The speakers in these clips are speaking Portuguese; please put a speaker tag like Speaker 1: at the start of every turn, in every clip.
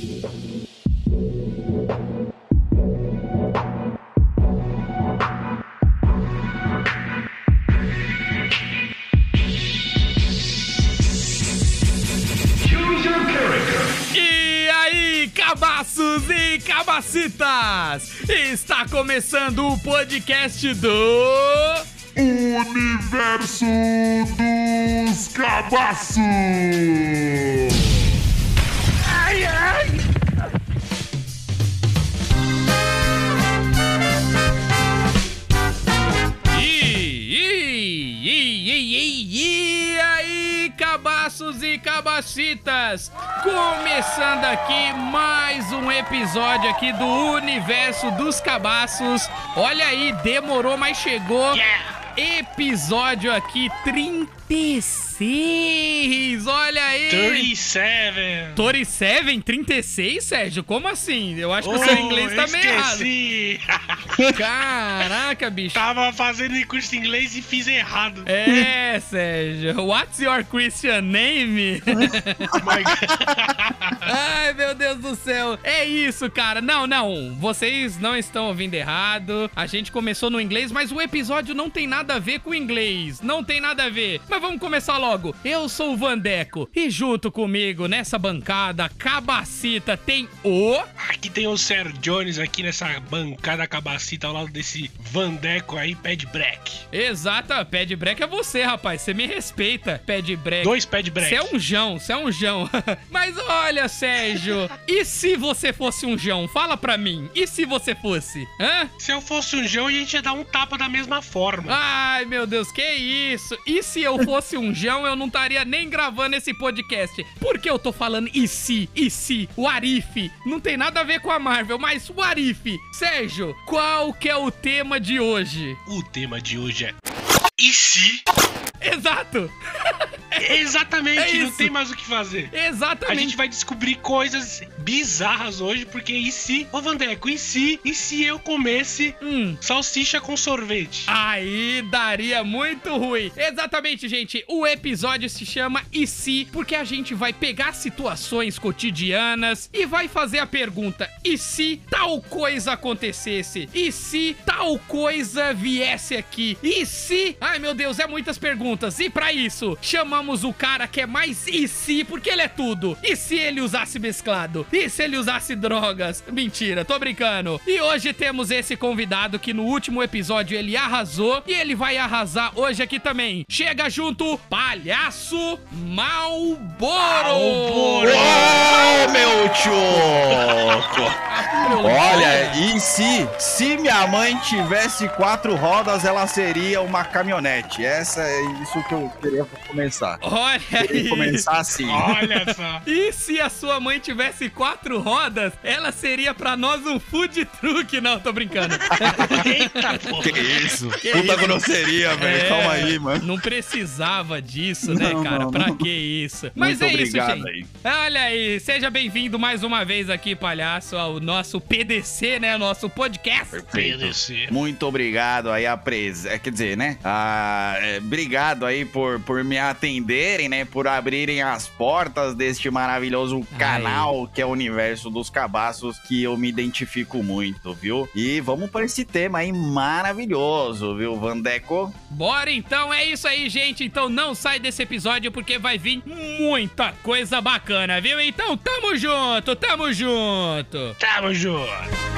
Speaker 1: Cabaços e cabacitas! Está começando o podcast do
Speaker 2: Universo dos Cabaços! Ai, ai!
Speaker 1: E aí, cabaços e cabacitas! Começando aqui mais um episódio aqui do Universo dos Cabaços. Olha aí, demorou, mas chegou. Episódio aqui 36, olha aí.
Speaker 3: 37.
Speaker 1: 37? 36, Sérgio? Como assim? Eu acho que o seu inglês tá meio errado. Caraca, bicho.
Speaker 3: Tava fazendo curso de inglês e fiz errado.
Speaker 1: É, Sérgio. What's your Christian name?
Speaker 3: Oh my God.
Speaker 1: Ai, meu Deus do céu. É isso, cara. Não. Vocês não estão ouvindo errado. A gente começou no inglês, mas o episódio não tem nada a ver com o inglês. Não tem nada a ver. Mas vamos começar logo. Eu sou o Vandeco e junto comigo nessa bancada cabacita tem o...
Speaker 3: Aqui tem o Sir Jones aqui nessa bancada cabacita ao lado desse Vandeco aí, pé de break.
Speaker 1: Exato, pé de break é você, rapaz. Você me respeita, pé de break.
Speaker 3: 2 pé de break.
Speaker 1: Você é um jão. Mas olha, Sérgio, e se você fosse um jão? Fala pra mim. E se você fosse? Hã?
Speaker 3: Se eu fosse um jão, a gente ia dar um tapa da mesma forma.
Speaker 1: Ai, meu Deus, que isso? E se eu fosse um jão, eu não estaria nem gravando esse podcast. Por que eu tô falando e se? O Arif. Não tem nada a ver com a Marvel, mas o Arif. Sérgio, qual que é o tema de hoje?
Speaker 3: O tema de hoje é... E se?
Speaker 1: Exato!
Speaker 3: Exatamente, não tem mais o que fazer.
Speaker 1: Exatamente.
Speaker 3: A gente vai descobrir coisas bizarras hoje, porque e se... Ô, Vandeco, e se eu comesse salsicha com sorvete?
Speaker 1: Aí daria muito ruim. Exatamente, gente. O episódio se chama E se? Porque a gente vai pegar situações cotidianas e vai fazer a pergunta: e se tal coisa acontecesse? E se tal coisa viesse aqui? E se... Ai, meu Deus, é muitas perguntas. E pra isso, chamamos o cara que é mais e se, porque ele é tudo. E se ele usasse mesclado? E se ele usasse drogas? Mentira, tô brincando. E hoje temos esse convidado que no último episódio ele arrasou e ele vai arrasar hoje aqui também. Chega junto, Palhaço Malboro!
Speaker 4: Ô, meu tchoco! Olha, e se minha mãe tivesse 4 rodas, ela seria uma caminhonete. Essa é isso que eu queria começar.
Speaker 1: Olha aí.
Speaker 4: Começar assim.
Speaker 3: Olha só.
Speaker 1: E se a sua mãe tivesse 4 rodas, ela seria pra nós um food truck. Não, tô brincando.
Speaker 3: Eita, porra.
Speaker 4: Que isso? Puta grosseria, velho. Calma aí, mano.
Speaker 1: Não precisava disso, né, cara?
Speaker 4: Não.
Speaker 1: Pra que isso? Mas
Speaker 4: Muito
Speaker 1: é isso,
Speaker 4: obrigado
Speaker 1: gente.
Speaker 4: aí.
Speaker 1: Olha aí, seja bem-vindo mais uma vez aqui, Palhaço, ao nosso PDC, né? Nosso podcast.
Speaker 3: PDC.
Speaker 4: Muito obrigado aí quer dizer, né? Obrigado aí por me atenderem, né? Por abrirem as portas deste maravilhoso canal que é o Universo dos Cabaços, que eu me identifico muito, viu? E vamos para esse tema aí maravilhoso, viu, Vandeco?
Speaker 1: Bora então, é isso aí, gente. Então não sai desse episódio porque vai vir muita coisa bacana, viu? Então tamo junto, tamo junto.
Speaker 3: Tamo junto.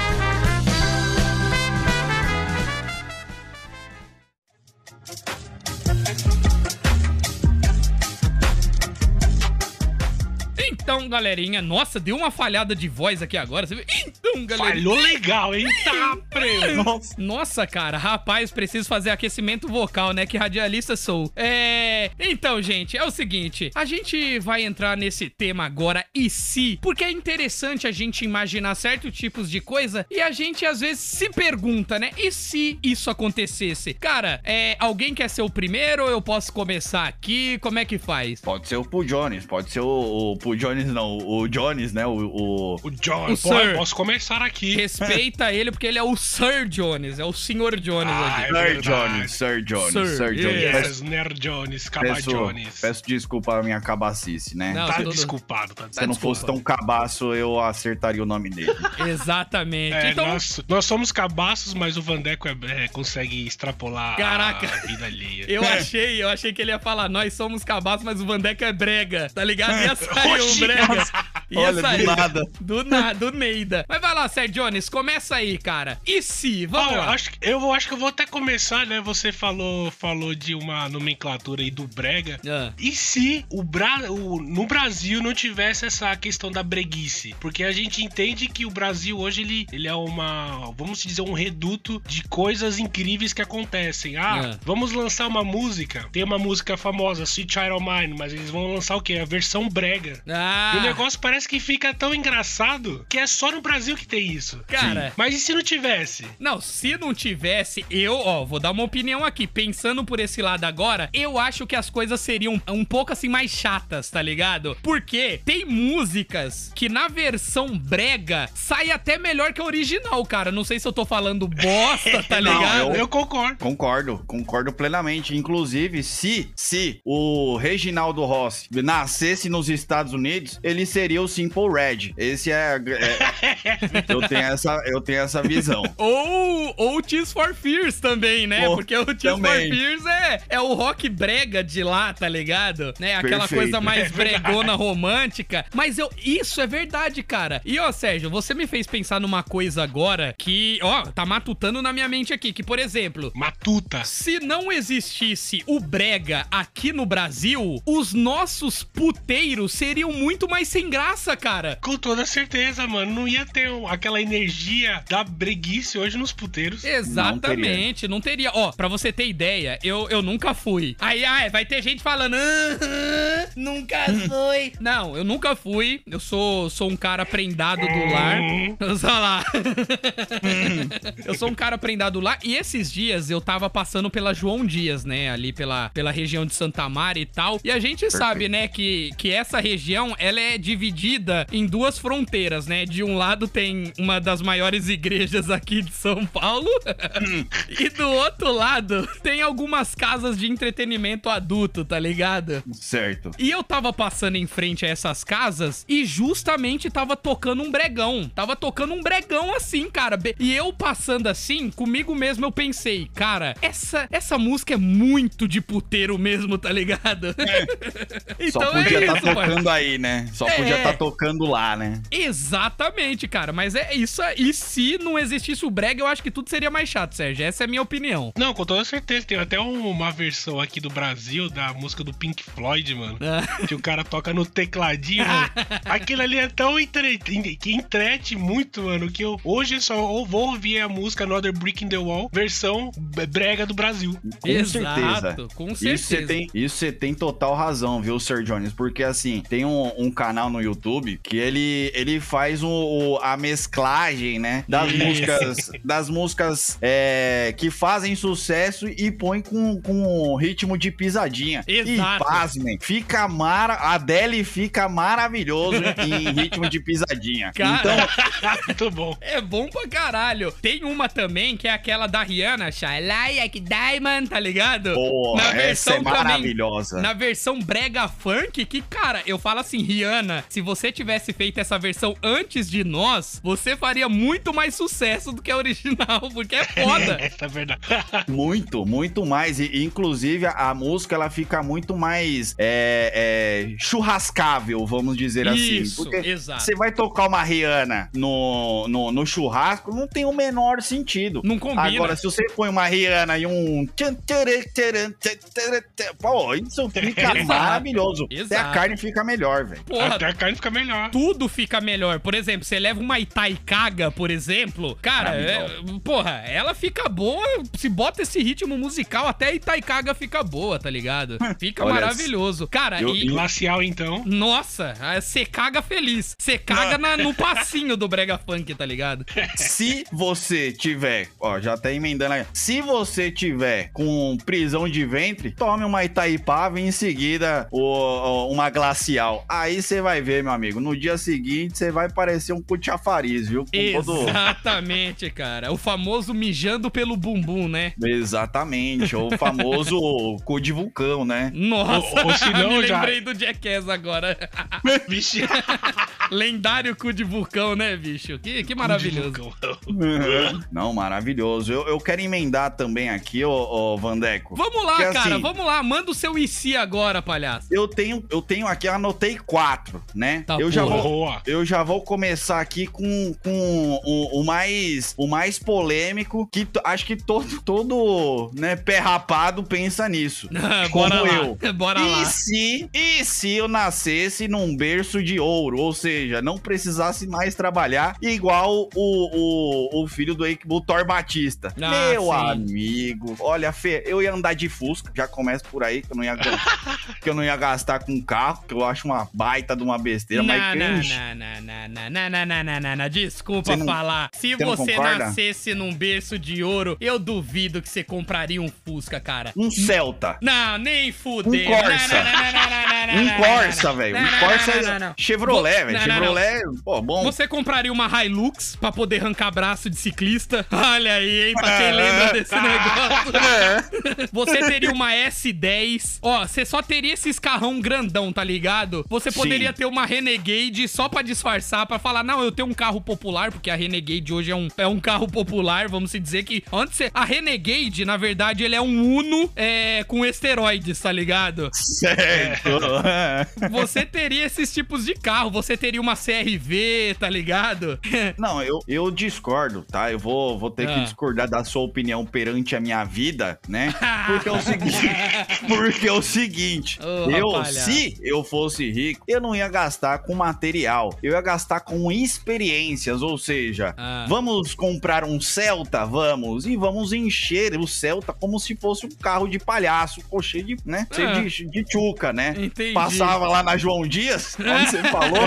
Speaker 1: Então, galerinha, nossa, deu uma falhada de voz aqui agora, você viu? Então, galerinha...
Speaker 3: Falhou legal, hein? Tá, prego.
Speaker 1: Nossa, cara, rapaz, preciso fazer aquecimento vocal, né? Que radialista sou. Então, gente, é o seguinte, a gente vai entrar nesse tema agora, e se? Porque é interessante a gente imaginar certos tipos de coisa e a gente, às vezes, se pergunta, né? E se isso acontecesse? Cara, alguém quer ser o primeiro ou eu posso começar aqui? Como é que faz?
Speaker 4: Pode ser o Pujones, pode ser o Pujones Jones não, o Jones, né?
Speaker 3: O John,
Speaker 1: Sir.
Speaker 3: posso começar aqui.
Speaker 1: Respeita ele, porque ele é o Sir Jones, é o Sr. Jones aqui.
Speaker 3: É
Speaker 4: Sir
Speaker 3: verdade.
Speaker 4: Jones, Sir Jones,
Speaker 1: Sir,
Speaker 4: Sir Jones.
Speaker 3: Yes, Nerd Jones, Caba Jones.
Speaker 4: Peço desculpa a minha cabacice, né?
Speaker 1: Não,
Speaker 3: Tá
Speaker 1: tudo-
Speaker 3: desculpado, tá
Speaker 4: Se eu não
Speaker 1: desculpa.
Speaker 4: fosse tão cabaço, eu acertaria o nome dele.
Speaker 1: Exatamente.
Speaker 3: É,
Speaker 1: Então,
Speaker 3: nós somos cabaços, mas o Vandeco consegue extrapolar
Speaker 1: Caraca.
Speaker 3: a vida alheia.
Speaker 1: eu achei que ele ia falar, nós somos cabaços, mas o Vandeco é brega, tá ligado? Ia sair um
Speaker 3: Oxi,
Speaker 1: brega. Ia
Speaker 4: Olha,
Speaker 1: sair.
Speaker 4: do nada.
Speaker 1: Do nada, do Neida. Mas vai lá, Sir Jones, começa aí, cara. E se? Vamos
Speaker 3: Eu
Speaker 1: lá.
Speaker 3: acho que eu vou até começar, né? Você falou de uma nomenclatura aí do brega.
Speaker 1: Ah.
Speaker 3: E se no Brasil não tivesse essa questão da breguice? Porque a gente entende que o Brasil hoje ele é vamos dizer, um reduto de coisas incríveis que acontecem. Vamos lançar uma música. Tem uma música famosa, Sweet Child O' Mine, mas eles vão lançar o quê? A versão brega. E o negócio parece que fica tão engraçado que é só no Brasil que tem isso.
Speaker 1: Cara,
Speaker 3: Mas e se não tivesse?
Speaker 1: não, se não tivesse, vou dar uma opinião aqui. Pensando por esse lado agora, eu acho que as coisas seriam um pouco assim mais chatas, tá ligado? Porque tem músicas que na versão brega sai até melhor que a original, cara. Não sei se eu tô falando bosta, tá
Speaker 4: Não,
Speaker 1: ligado?
Speaker 3: Eu concordo.
Speaker 4: Concordo plenamente. Inclusive, se o Reginaldo Rossi nascesse nos Estados Unidos, ele seria o Simple Red. Esse eu tenho essa visão.
Speaker 1: Ou Tears for Fears também, né? Porque o Tears
Speaker 4: também.
Speaker 1: for Fears é o rock brega de lá, tá ligado? Né? Aquela
Speaker 4: Perfeito.
Speaker 1: coisa mais bregona romântica. Mas isso é verdade, cara. E Sérgio, você me fez pensar numa coisa agora que, tá matutando na minha mente aqui, que, por exemplo,
Speaker 3: Matuta.
Speaker 1: se não existisse o brega aqui no Brasil, os nossos puteiros seriam muito mais sem graça, cara.
Speaker 3: Com toda certeza, mano. Não ia ter aquela energia da breguice hoje nos puteiros.
Speaker 1: Exatamente, não teria. Pra você ter ideia, eu nunca fui. Aí, vai ter gente falando, nunca fui. Não, eu nunca fui. Eu sou um cara prendado do lar. Olha lá. Eu sou um cara prendado do lar. E esses dias eu tava passando pela João Dias, né? Ali pela região de Santa Mara e tal. E a gente sabe, né, que essa região, ela é dividida em duas fronteiras, né? De um lado tem uma das maiores igrejas aqui de São Paulo. E do outro lado tem algumas casas de entretenimento adulto, tá ligado?
Speaker 4: Certo.
Speaker 1: E eu tava passando em frente a essas casas e justamente tava tocando um bregão. Tava tocando um bregão assim, cara. E eu passando assim, comigo mesmo eu pensei, cara, essa música é muito de puteiro mesmo, tá ligado?
Speaker 4: Só podia estar tocando aí, né? Só podia estar tocando lá, né?
Speaker 1: Exatamente, cara. Mas é isso. E se não existisse o brega, eu acho que tudo seria mais chato, Sérgio. Essa é a minha opinião.
Speaker 3: Não, com toda certeza. Tem até uma versão aqui do Brasil da música do Pink Floyd, mano. Que o cara toca no tecladinho, mano. Aquilo ali é tão que entrete muito, mano, que hoje só vou ouvir a música Another Brick in the Wall, versão brega do Brasil.
Speaker 4: Com certeza.
Speaker 1: Com certeza.
Speaker 4: Isso você tem total razão, viu, Sir Jones? Porque, assim, tem um canal no YouTube que ele faz a mesclagem, né? Das músicas que fazem sucesso e põe com ritmo de pisadinha.
Speaker 1: Exato.
Speaker 4: E, pasmem, a Adele fica maravilhoso em ritmo de pisadinha.
Speaker 1: Cara,
Speaker 4: Então,
Speaker 3: muito bom.
Speaker 1: é bom pra caralho. Tem uma também que é aquela da Rihanna, Shine Like Diamond, tá ligado?
Speaker 4: pô, essa é maravilhosa.
Speaker 1: Na versão brega funk, que, cara, eu falo assim, Rihanna, se você tivesse feito essa versão antes de nós, você faria muito mais sucesso do que a original, porque é foda.
Speaker 3: Essa é verdade.
Speaker 4: Muito mais. E, inclusive, a música, ela fica muito mais churrascável, vamos dizer assim.
Speaker 1: Isso,
Speaker 4: Porque
Speaker 1: exato.
Speaker 4: você vai tocar uma Rihanna no churrasco, não tem o menor sentido.
Speaker 1: Não combina.
Speaker 4: Agora, se você põe uma Rihanna e um... Pô, isso fica
Speaker 1: Exato.
Speaker 4: maravilhoso.
Speaker 1: Exato.
Speaker 4: Até a carne fica melhor, velho.
Speaker 1: Porra,
Speaker 3: Até a carne fica melhor.
Speaker 1: tudo fica melhor. Por exemplo, você leva uma Itaicaga, por exemplo, cara, porra, ela fica boa. Se bota esse ritmo musical, até a Itaicaga fica boa, tá ligado? Fica
Speaker 4: Olha,
Speaker 1: maravilhoso. Cara,
Speaker 3: Glacial, então.
Speaker 1: Nossa, você caga feliz. Você caga no passinho do brega funk, tá ligado?
Speaker 4: Se você tiver, já tá emendando aí. Se você tiver com prisão de ventre, tome uma Itaipava e em seguida uma glacial. Aí você vai ver, meu amigo. No dia seguinte, você vai parecer um cu de chafariz, viu?
Speaker 1: Exatamente, cara. O famoso mijando pelo bumbum, né?
Speaker 4: Exatamente. O famoso cu de vulcão, né?
Speaker 1: Nossa,
Speaker 3: ou se não,
Speaker 1: me
Speaker 3: já-
Speaker 1: lembrei do Jackass agora.
Speaker 3: Vixe.
Speaker 1: Lendário cu de vulcão, né, bicho? Que maravilhoso.
Speaker 4: Não, maravilhoso. Eu quero emendar também aqui, ô Vandeco.
Speaker 1: Vamos lá,
Speaker 4: Porque,
Speaker 1: cara,
Speaker 4: assim,
Speaker 1: vamos lá. Manda o seu IC agora, palhaço.
Speaker 4: Eu tenho aqui, eu anotei 4, né?
Speaker 1: Tá,
Speaker 4: eu, já
Speaker 1: porra.
Speaker 4: vou, eu já vou começar aqui com o mais polêmico, que acho que todo né, pé rapado pensa nisso. Como
Speaker 1: Bora lá.
Speaker 4: eu.
Speaker 1: Bora lá.
Speaker 4: E se eu nascesse num berço de ouro? Ou seja, não precisasse mais trabalhar igual o filho do Thor Batista.
Speaker 1: Ah,
Speaker 4: Meu
Speaker 1: sim.
Speaker 4: amigo, olha, Fê, eu ia andar de Fusca, já começa por aí, que eu não ia gastar com carro, que eu acho uma baita de uma besteira, mas cringe.
Speaker 1: Não. Desculpa
Speaker 4: Você não-
Speaker 1: falar. Se
Speaker 4: você não
Speaker 1: você
Speaker 4: concorda?
Speaker 1: nascesse num berço de ouro, eu duvido que você compraria um Fusca, cara.
Speaker 4: Um Celta.
Speaker 1: Não, nem fudeu.
Speaker 4: Um Corsa. Um Corsa, velho. Um Corsa
Speaker 1: não.
Speaker 4: Chevrolet, velho.
Speaker 1: Não.
Speaker 4: Chevrolet, pô, bom.
Speaker 1: Você compraria uma Hilux pra poder arrancar braço de ciclista? Olha aí, hein, pra quem lembra desse negócio. Você teria uma S10. Ó, você só teria esses carrão grandão, tá ligado? Você poderia
Speaker 4: Sim.
Speaker 1: ter uma Renegade só pra disfarçar, pra falar, não, eu tenho um carro popular, porque a Renegade hoje é um carro popular, vamos se dizer que... A Renegade, na verdade, ele é um Uno com esteroides, tá ligado?
Speaker 4: Certo.
Speaker 1: Você teria esses tipos de carro, você teria uma CR-V, tá ligado?
Speaker 4: Não, eu discordo, tá? Eu vou ter que discordar da sua opinião perante a minha vida, né? Porque é o seguinte,
Speaker 1: Ô,
Speaker 4: se eu fosse rico, eu não ia gastar com material, eu ia gastar com experiências, ou seja, vamos comprar um Celta, vamos, e vamos encher o Celta como se fosse um carro de palhaço, cheio de, né? Cheio de tchuca, né?
Speaker 1: Entendi.
Speaker 4: Passava lá na João Dias, onde você falou,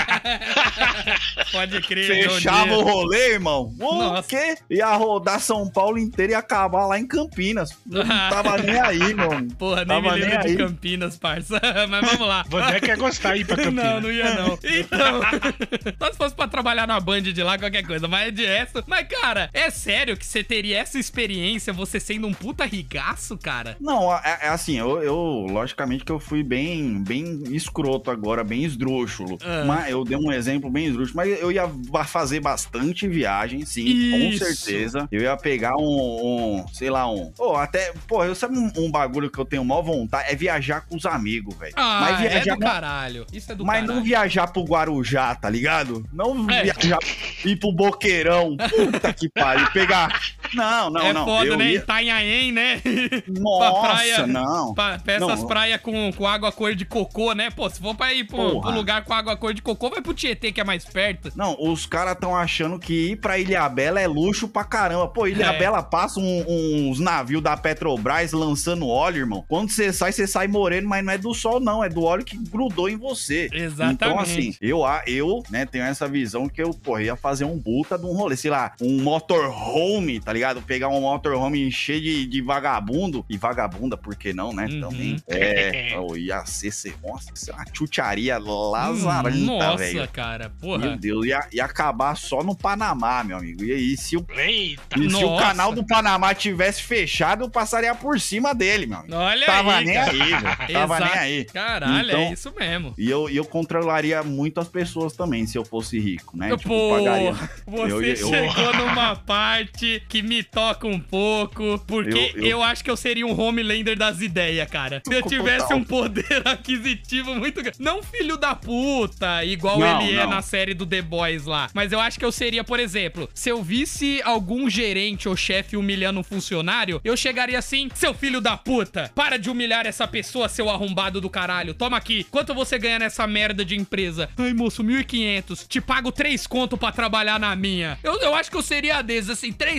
Speaker 1: Pode crer,
Speaker 4: fechava o rolê, irmão. O
Speaker 1: Nossa.
Speaker 4: quê? Ia rodar São Paulo inteiro e acabar lá em Campinas. Eu não tava nem aí, mano.
Speaker 1: Porra, nem me
Speaker 4: Tava
Speaker 1: lembro de
Speaker 4: aí.
Speaker 1: Campinas, parça. Mas vamos lá.
Speaker 3: Você quer gostar aí pra Campinas?
Speaker 1: Não ia não. Então, só se fosse pra trabalhar na Band de lá, qualquer coisa. Mas de resto... Mas, cara, é sério que você teria essa experiência, você sendo um puta rigaço, cara?
Speaker 4: Não, é assim, eu logicamente que eu fui bem escroto agora, bem esdrúxulo. Mas eu dei um exemplo bem esdrúxulo, mas eu ia fazer bastante viagem, sim,
Speaker 1: Isso.
Speaker 4: com certeza. Eu ia pegar eu sabe um bagulho que eu tenho maior vontade? É viajar com os amigos, velho.
Speaker 1: Ah,
Speaker 4: Mas
Speaker 1: é do caralho. Isso é do
Speaker 4: Mas
Speaker 1: caralho.
Speaker 4: não viajar pro Guarujá, tá ligado? Não viajar, ir pro Boqueirão. Puta que pariu. Pegar... Não.
Speaker 1: É foda,
Speaker 4: eu
Speaker 1: né?
Speaker 4: ia...
Speaker 1: Itanhaém, né?
Speaker 4: Nossa,
Speaker 1: praia,
Speaker 4: não.
Speaker 1: Pra essas
Speaker 4: Não.
Speaker 1: praias com água cor de cocô, né? Pô, se for pra ir pro lugar com água cor de cocô, vai pro Tietê, que é mais perto.
Speaker 4: Não, os caras tão achando que ir pra Ilhabela é luxo pra caramba. Pô, Ilhabela passa uns navios da Petrobras lançando óleo, irmão. Quando você sai moreno, mas não é do sol, não. É do óleo que grudou em você.
Speaker 1: Exatamente.
Speaker 4: Então, assim, eu né, tenho essa visão que eu, ia fazer um puta de um rolê. Sei lá, um motorhome, tá ligado? Pegar um motorhome cheio de vagabundo. E vagabunda, por que não, né? Também. Ia ser uma chucharia lazarenta,
Speaker 1: Nossa,
Speaker 4: velho.
Speaker 1: cara, porra.
Speaker 4: Meu Deus, ia acabar só no Panamá, meu amigo. E aí, se o
Speaker 1: Nossa.
Speaker 4: canal do Panamá tivesse fechado, eu passaria por cima dele, meu amigo.
Speaker 1: Olha
Speaker 4: Tava
Speaker 1: aí,
Speaker 4: nem
Speaker 1: cara.
Speaker 4: aí, velho. Tava nem aí.
Speaker 1: Caralho,
Speaker 4: Então,
Speaker 1: é isso mesmo.
Speaker 4: E eu controlaria muito as pessoas também, se eu fosse rico, né?
Speaker 1: Pô,
Speaker 4: pagaria.
Speaker 1: você chegou numa parte que me toca um pouco, porque eu acho que eu seria um Homelander das ideias, cara. Se eu tivesse um poder aquisitivo muito grande. Não filho da puta, igual ele é na série do The Boys lá. Mas eu acho que eu seria, por exemplo, se eu visse algum gerente ou chefe humilhando um funcionário, eu chegaria assim, seu filho da puta, para de humilhar essa pessoa, seu arrombado do caralho. Toma aqui, quanto você ganha nessa merda de empresa? Ai, moço, 1.500. Te pago 3 conto pra trabalhar na minha. Eu acho que eu seria desses, assim, 3 conto.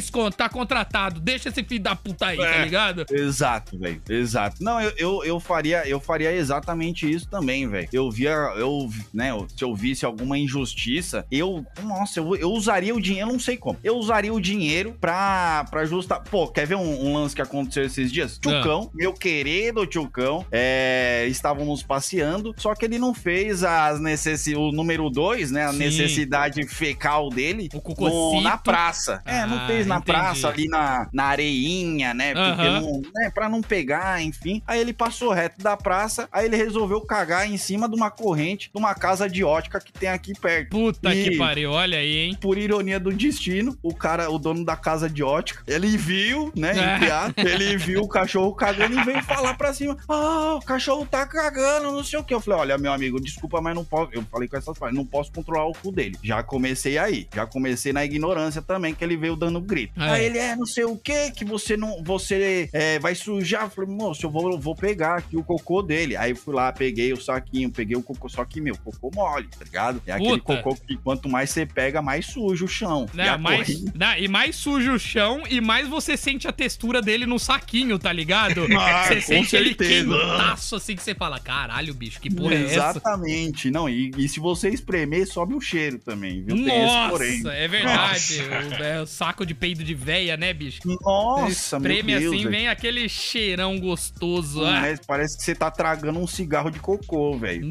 Speaker 1: tá contratado. Deixa esse filho da puta aí, tá ligado?
Speaker 4: Exato, velho. Exato. Não, eu faria exatamente isso também, velho. Se eu visse alguma injustiça, eu usaria o dinheiro, eu não sei como. Eu usaria o dinheiro pra ajustar. Pô, quer ver um lance que aconteceu esses dias? Tchucão, meu querido Tchucão, estávamos passeando, só que ele não fez o número 2, né? A necessidade fecal dele na praça. Não fez na praça, ali na areinha, né? Porque pra não pegar, enfim. Aí ele passou reto da praça, aí ele resolveu cagar em cima de uma corrente de uma casa de ótica que tem aqui perto.
Speaker 1: Puta que pariu, olha aí, hein?
Speaker 4: Por ironia do destino, o dono da casa de ótica, ele viu, né? Ele viu o cachorro cagando e veio falar pra cima: o cachorro tá cagando, não sei o que. Eu falei: olha, meu amigo, desculpa, mas não posso. Eu falei com essas palavras, não posso controlar o cu dele. Já comecei aí. Já comecei na ignorância também, que ele veio dando grito. Aí ele não sei o que você não. Você vai sujar. Eu falei: moço, eu vou pegar aqui o cocô dele. Aí eu fui lá, peguei o saquinho, peguei o cocô, só que, meu, cocô mole, tá ligado? É aquele cocô que quanto mais você pega, mais suja o chão.
Speaker 1: E mais suja o chão e mais você sente a textura dele no saquinho, tá ligado? Você sente ele queimadaço, assim, que você fala: caralho, bicho, que porra é essa?
Speaker 4: Exatamente. Não, e se você espremer, sobe o cheiro também, viu?
Speaker 1: Nossa, é verdade. O saco de peido de véia, né, bicho?
Speaker 4: Nossa,
Speaker 1: espreme assim, vem aquele cheirão gostoso.
Speaker 4: Parece que você tá tragando um cigarro de cocô, velho.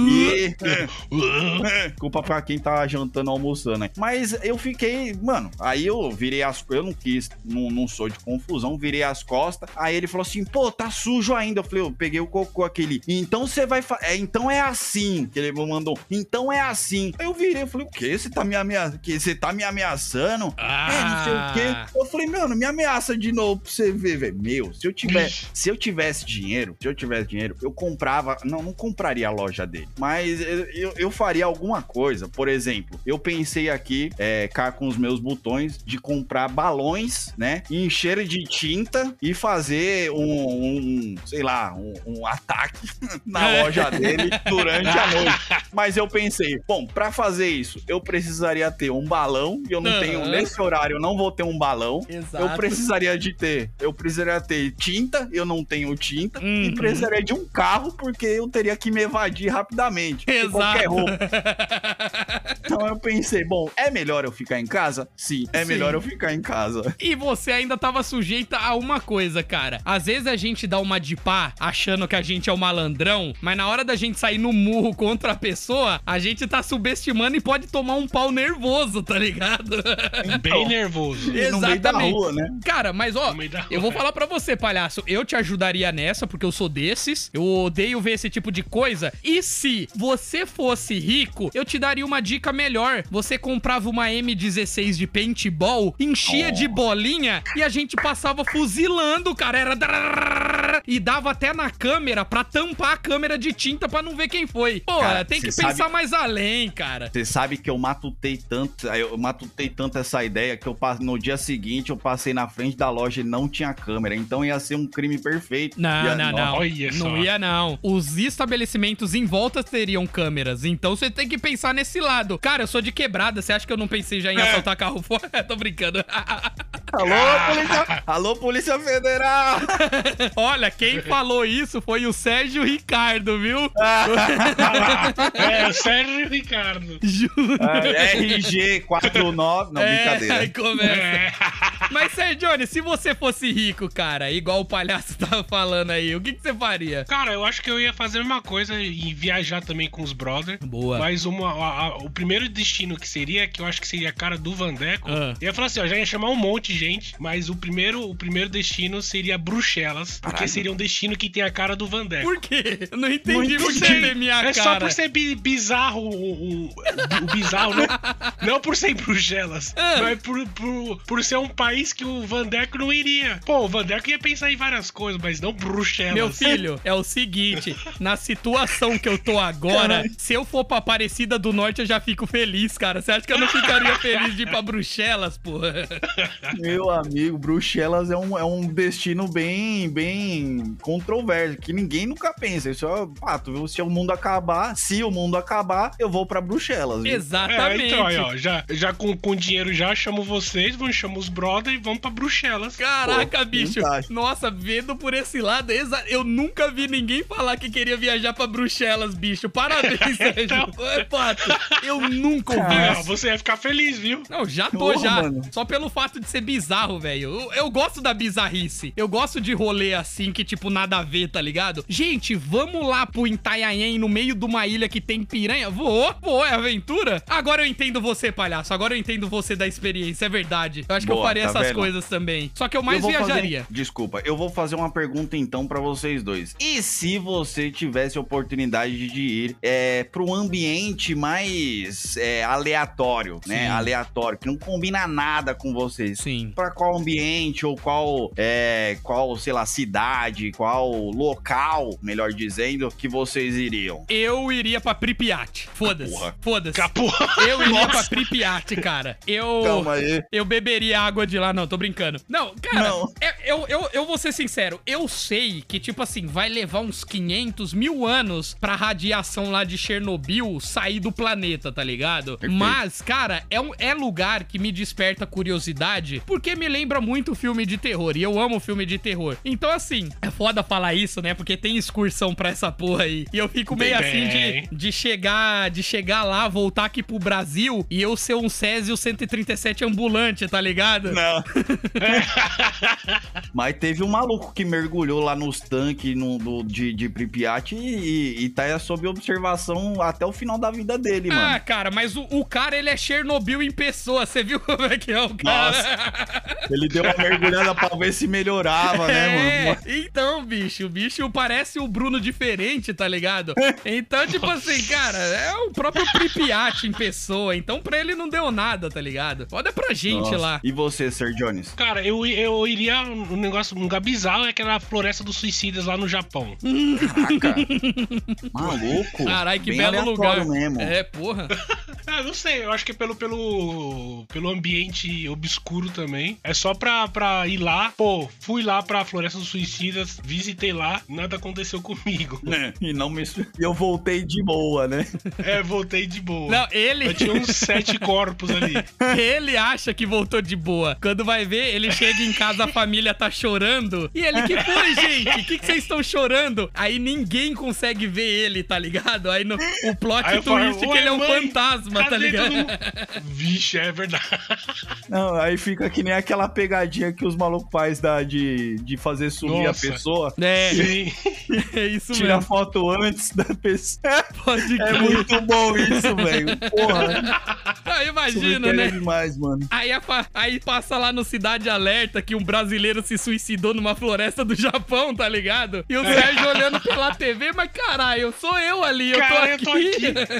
Speaker 4: Culpa pra quem tá jantando, almoçando, né? Mas eu fiquei, mano, aí eu virei as costas, eu não quis, não sou de confusão, virei as costas, aí ele falou assim: pô, tá sujo ainda. Eu falei: eu peguei o cocô aquele. Então você vai então é assim, que ele me mandou. Então é assim. Aí eu virei, eu falei: o quê? Você tá me ameaçando? Não sei o quê. Eu falei: mano, me ameaça de novo pra você ver, velho. Meu, se eu tivesse dinheiro, eu comprava, não compraria a loja dele, mas eu faria alguma coisa. Por exemplo, eu pensei aqui, cá com os meus botões, de comprar balões, né, encher de tinta e fazer um ataque na loja dele durante a noite. Mas eu pensei, bom, pra fazer isso, eu precisaria ter um balão, e eu não tenho, nesse horário, eu não vou ter um balão.
Speaker 1: Exato.
Speaker 4: Eu precisaria ter tinta, eu não tenho tinta, e precisaria de um carro, porque eu teria que me evadir rapidamente.
Speaker 1: Exato.
Speaker 4: Qualquer roupa. Então eu pensei, bom, é melhor eu ficar em casa? Sim, melhor eu ficar em casa.
Speaker 1: E você ainda tava sujeita a uma coisa, cara. Às vezes a gente dá uma de pá, achando que a gente é o malandrão, mas na hora da gente sair no murro contra a pessoa, a gente tá subestimando e pode tomar um pau nervoso, tá ligado?
Speaker 3: Bem nervoso.
Speaker 1: Exatamente.
Speaker 4: No meio da rua, né?
Speaker 1: Cara, mas ó, eu vou falar pra você, palhaço, eu te ajudaria nessa, porque eu sou desses, eu odeio ver esse tipo de coisa. E se você fosse rico, eu te daria uma dica melhor. Você comprava uma M16 de paintball, enchia de bolinha e a gente passava fuzilando, cara. Era... E dava até na câmera pra tampar a câmera de tinta pra não ver quem foi. Pô, cara, tem que pensar mais além, cara.
Speaker 4: Você sabe que eu matutei tanto essa ideia que no dia seguinte eu passei na frente da loja e não tinha câmera. Então ia ser um crime perfeito.
Speaker 1: Não ia não. Os estabelecimentos em volta teriam câmeras. Então você tem que pensar nesse lado. Cara, eu sou de quebrada. Você acha que eu não pensei já em assaltar carro fora? Tô brincando.
Speaker 4: Alô, Polícia Federal!
Speaker 1: Olha, quem falou isso foi o Sérgio Ricardo, viu?
Speaker 3: O Sérgio Ricardo.
Speaker 4: RG 49. Não, brincadeira.
Speaker 1: Aí começa. Mas, Sérgio, se você fosse rico, cara, igual o palhaço tava falando aí, o que você faria?
Speaker 3: Cara, eu acho que eu ia fazer a mesma coisa e viajar também com os brothers.
Speaker 1: Boa.
Speaker 3: Mas o primeiro destino que eu acho que seria a cara do Vandeco. Eu ia falar assim, ó, já ia chamar um monte de gente, mas o primeiro destino seria Bruxelas, porque seria um destino que tem a cara do Vandeco.
Speaker 1: Por quê? Eu não entendi por que ter minha cara.
Speaker 3: É só por ser bizarro, o bizarro, não por ser em Bruxelas, mas por ser um país que o Vandeco não iria. Pô, o Vandeco ia pensar em várias coisas, mas não Bruxelas.
Speaker 1: Meu filho, é o seguinte, na situação que eu tô agora, se eu for pra Aparecida do Norte, eu já fico feliz, cara. Você acha que eu não ficaria feliz de ir pra Bruxelas, porra?
Speaker 4: Meu amigo, Bruxelas é um destino bem controverso, que ninguém nunca pensa. Isso é fato, viu? Se o mundo acabar, eu vou pra Bruxelas. Viu?
Speaker 1: Exatamente.
Speaker 3: Então aí, ó, já com dinheiro já chamo vocês, chamo os brothers e vamos pra Bruxelas.
Speaker 1: Caraca,
Speaker 4: Pô,
Speaker 1: bicho.
Speaker 4: fantástico.
Speaker 1: Nossa, vendo por esse lado, eu nunca vi ninguém falar que queria viajar pra Bruxelas, bicho. Parabéns, Sérgio.
Speaker 3: Então.
Speaker 1: É fato. Eu nunca ouvi
Speaker 3: Ah,
Speaker 1: isso.
Speaker 3: você ia ficar feliz, viu?
Speaker 1: Não, já tô,
Speaker 4: Porra,
Speaker 1: já.
Speaker 4: mano.
Speaker 1: Só pelo fato de ser bizarro, velho. Eu gosto da bizarrice. Eu gosto de rolê assim que, tipo, nada a ver, tá ligado? Gente, vamos lá pro Itanhaém, no meio de uma ilha que tem piranha? Vou, é aventura? Agora eu entendo você, palhaço. Agora eu entendo você da experiência, é verdade. Eu acho que eu
Speaker 4: Boa,
Speaker 1: faria
Speaker 4: tá
Speaker 1: essas
Speaker 4: vendo?
Speaker 1: coisas também. Só que eu mais
Speaker 4: Eu vou
Speaker 1: viajaria.
Speaker 4: Desculpa, eu vou fazer uma pergunta então pra vocês dois. E se você tivesse a oportunidade de ir pro ambiente mais aleatório, né?
Speaker 1: Sim.
Speaker 4: Aleatório, que não combina nada com vocês.
Speaker 1: Sim.
Speaker 4: Pra qual ambiente ou qual, sei lá, cidade, qual local, melhor dizendo, que vocês iriam?
Speaker 1: Eu iria pra Pripyat. Foda-se.
Speaker 4: Porra.
Speaker 1: Foda-se.
Speaker 3: Capô.
Speaker 1: Eu iria pra
Speaker 4: Nossa.
Speaker 1: Pripyat, cara.
Speaker 4: Calma aí.
Speaker 1: Eu beberia água de lá, não, tô brincando. Não, cara,
Speaker 4: Não.
Speaker 1: Eu vou ser sincero, eu sei que, tipo assim, vai levar uns 500 mil anos pra radiação lá de Chernobyl sair do planeta, tá ligado?
Speaker 4: Perfeito.
Speaker 1: Mas, cara, é lugar que me desperta curiosidade, porque me lembra muito filme de terror, e eu amo filme de terror. Então, assim, é foda falar isso, né, porque tem excursão pra essa porra aí, e eu fico meio assim de chegar lá, voltar aqui pro Brasil, e eu ser um Césio 137 ambulante, tá ligado?
Speaker 4: Não. Mas teve um maluco que mergulhou lá nos tanques de Pripyat e tá sob observação até o final da vida dele,
Speaker 1: Ah,
Speaker 4: mano.
Speaker 1: cara, mas o cara, ele é Chernobyl em pessoa. Você viu como é que é o cara?
Speaker 4: Ele deu uma mergulhada pra ver se melhorava, né, mano?
Speaker 1: Então, bicho, o bicho parece o Bruno diferente, tá ligado? Então, tipo assim, cara, é o próprio Pripyat em pessoa. Então, pra ele não deu nada, tá ligado? Olha pra gente
Speaker 4: Nossa.
Speaker 1: lá.
Speaker 4: E você, Sir Jones?
Speaker 3: Cara, eu iria um lugar bizarro, é aquela floresta dos suicidas lá no Japão.
Speaker 4: Caraca. Maluco.
Speaker 1: Caralho, que
Speaker 4: Bem
Speaker 1: belo lugar.
Speaker 4: aleatório mesmo.
Speaker 1: É, porra.
Speaker 3: Ah, não sei, eu acho que é pelo ambiente obscuro também. É só pra ir lá. Pô, fui lá pra Floresta dos Suicidas, visitei lá, nada aconteceu comigo.
Speaker 4: E não me... eu voltei de boa, né?
Speaker 3: Voltei de boa.
Speaker 1: Não, ele...
Speaker 3: Eu tinha uns 7 corpos ali.
Speaker 1: Ele acha que voltou de boa. Quando vai ver, ele chega em casa, a família tá chorando. E ele, que foi, gente? O que vocês estão chorando? Aí ninguém consegue ver ele, tá ligado? Aí o plot
Speaker 3: Aí eu
Speaker 1: twist
Speaker 3: falo,
Speaker 1: que ele é um
Speaker 3: "Ué, mãe,
Speaker 1: fantasma, tá
Speaker 3: cadê
Speaker 1: ligado?
Speaker 3: todo mundo?" Vixe, é verdade.
Speaker 4: Não, aí fica que nem aquela pegadinha que os malucos fazem de fazer sumir
Speaker 3: Nossa.
Speaker 4: a pessoa.
Speaker 1: É,
Speaker 3: Sim.
Speaker 1: é isso
Speaker 4: Tira a
Speaker 1: mesmo.
Speaker 4: foto antes da pessoa.
Speaker 1: Pode
Speaker 4: É
Speaker 1: crer.
Speaker 4: muito bom isso, velho. Porra.
Speaker 1: Ah, imagina,
Speaker 4: É
Speaker 1: né?
Speaker 4: demais, mano.
Speaker 1: Aí passa lá no Cidade Alerta que um brasileiro se suicidou numa floresta do Japão, tá ligado? E o Sérgio olhando pela TV, mas caralho, sou eu ali,
Speaker 3: Cara,
Speaker 1: eu tô aqui.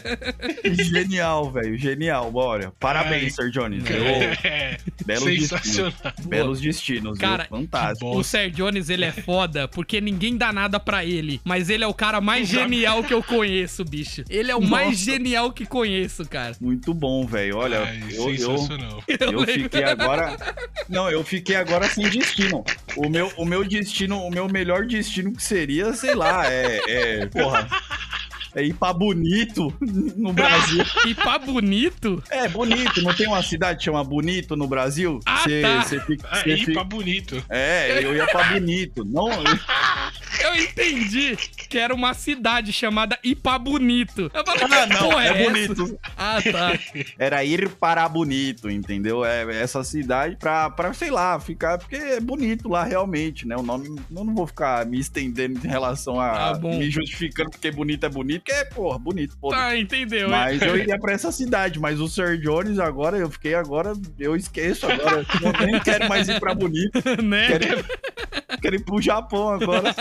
Speaker 4: Genial, velho. Genial, bora. Parabéns, Sir Jones. Belos
Speaker 3: Sensacional.
Speaker 4: destinos. Belos destinos,
Speaker 1: Cara,
Speaker 4: viu? Fantástico.
Speaker 1: O Sir Jones, ele é foda porque ninguém dá nada pra ele. Mas ele é o cara mais genial que eu conheço, bicho. Ele é o mais
Speaker 4: Nossa.
Speaker 1: genial que conheço, cara.
Speaker 4: Muito bom, velho. Olha,
Speaker 3: Ai,
Speaker 4: eu
Speaker 3: sensacional.
Speaker 4: Eu fiquei agora. Não, eu fiquei agora sem destino. O meu destino, o meu melhor destino que seria, sei lá, porra. É ir pra Bonito no Brasil.
Speaker 1: E pá, bonito?
Speaker 4: É, Bonito. Não tem uma cidade que chama Bonito no Brasil?
Speaker 1: Ah, tá.
Speaker 3: Aí, pra bonito.
Speaker 4: Eu ia pra Bonito. Não,
Speaker 1: Eu entendi que era uma cidade chamada Ipá Bonito. Eu falei,
Speaker 4: Ah,
Speaker 1: que
Speaker 4: não,
Speaker 1: porra
Speaker 4: é
Speaker 1: essa?
Speaker 4: Bonito.
Speaker 1: Ah, tá.
Speaker 4: era ir para Bonito, entendeu? Essa cidade pra, sei lá, ficar... Porque é bonito lá, realmente, né? O nome... Eu não vou ficar me estendendo em relação a...
Speaker 1: Tá bom.
Speaker 4: me justificando porque bonito é bonito, porque é, porra, bonito, pô.
Speaker 1: Tá, entendeu, hein?
Speaker 4: Mas eu iria pra essa cidade, mas o Sir Jones agora, eu esqueço agora. Eu nem quero mais ir pra Bonito.
Speaker 1: Né?
Speaker 4: Quero ir pro Japão agora.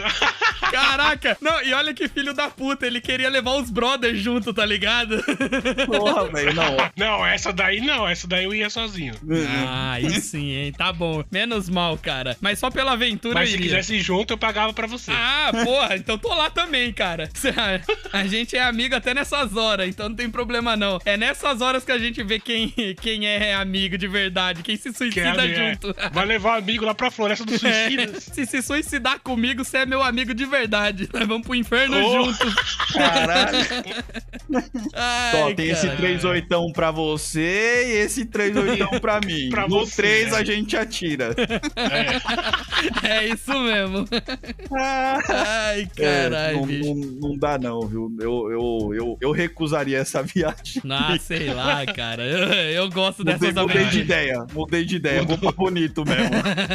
Speaker 1: Caraca! Não, e olha que filho da puta, ele queria levar os brothers junto, tá ligado?
Speaker 4: Porra, velho, não.
Speaker 3: Não, essa daí eu ia sozinho.
Speaker 1: Ah, aí sim, hein? Tá bom. Menos mal, cara. Mas só pela aventura
Speaker 3: Mas
Speaker 1: eu
Speaker 3: se
Speaker 1: iria.
Speaker 3: quisesse ir junto, eu pagava pra você.
Speaker 1: Ah, porra, então tô lá também, cara. A gente é amigo até nessas horas, então não tem problema não. É nessas horas que a gente vê quem é amigo de verdade, quem se suicida junto.
Speaker 3: Vai levar um amigo lá pra Floresta do Suicida.
Speaker 1: Se se suicidar comigo, você é meu amigo de verdade. Nós vamos pro inferno juntos.
Speaker 4: Caralho.
Speaker 1: Ai,
Speaker 4: Só tem esse
Speaker 1: caralho.
Speaker 4: 3-8 pra você e esse 3-8 pra mim.
Speaker 3: Pra
Speaker 4: No
Speaker 3: você,
Speaker 4: 3
Speaker 3: né?
Speaker 4: a gente atira.
Speaker 1: É isso mesmo. Ai, caralho, bicho.
Speaker 4: Não dá não, viu? Eu recusaria essa viagem.
Speaker 1: Ah, sei lá, cara. Eu gosto dessas
Speaker 4: Mudei de
Speaker 1: aventuras.
Speaker 4: ideia. Vou pra bonito mesmo.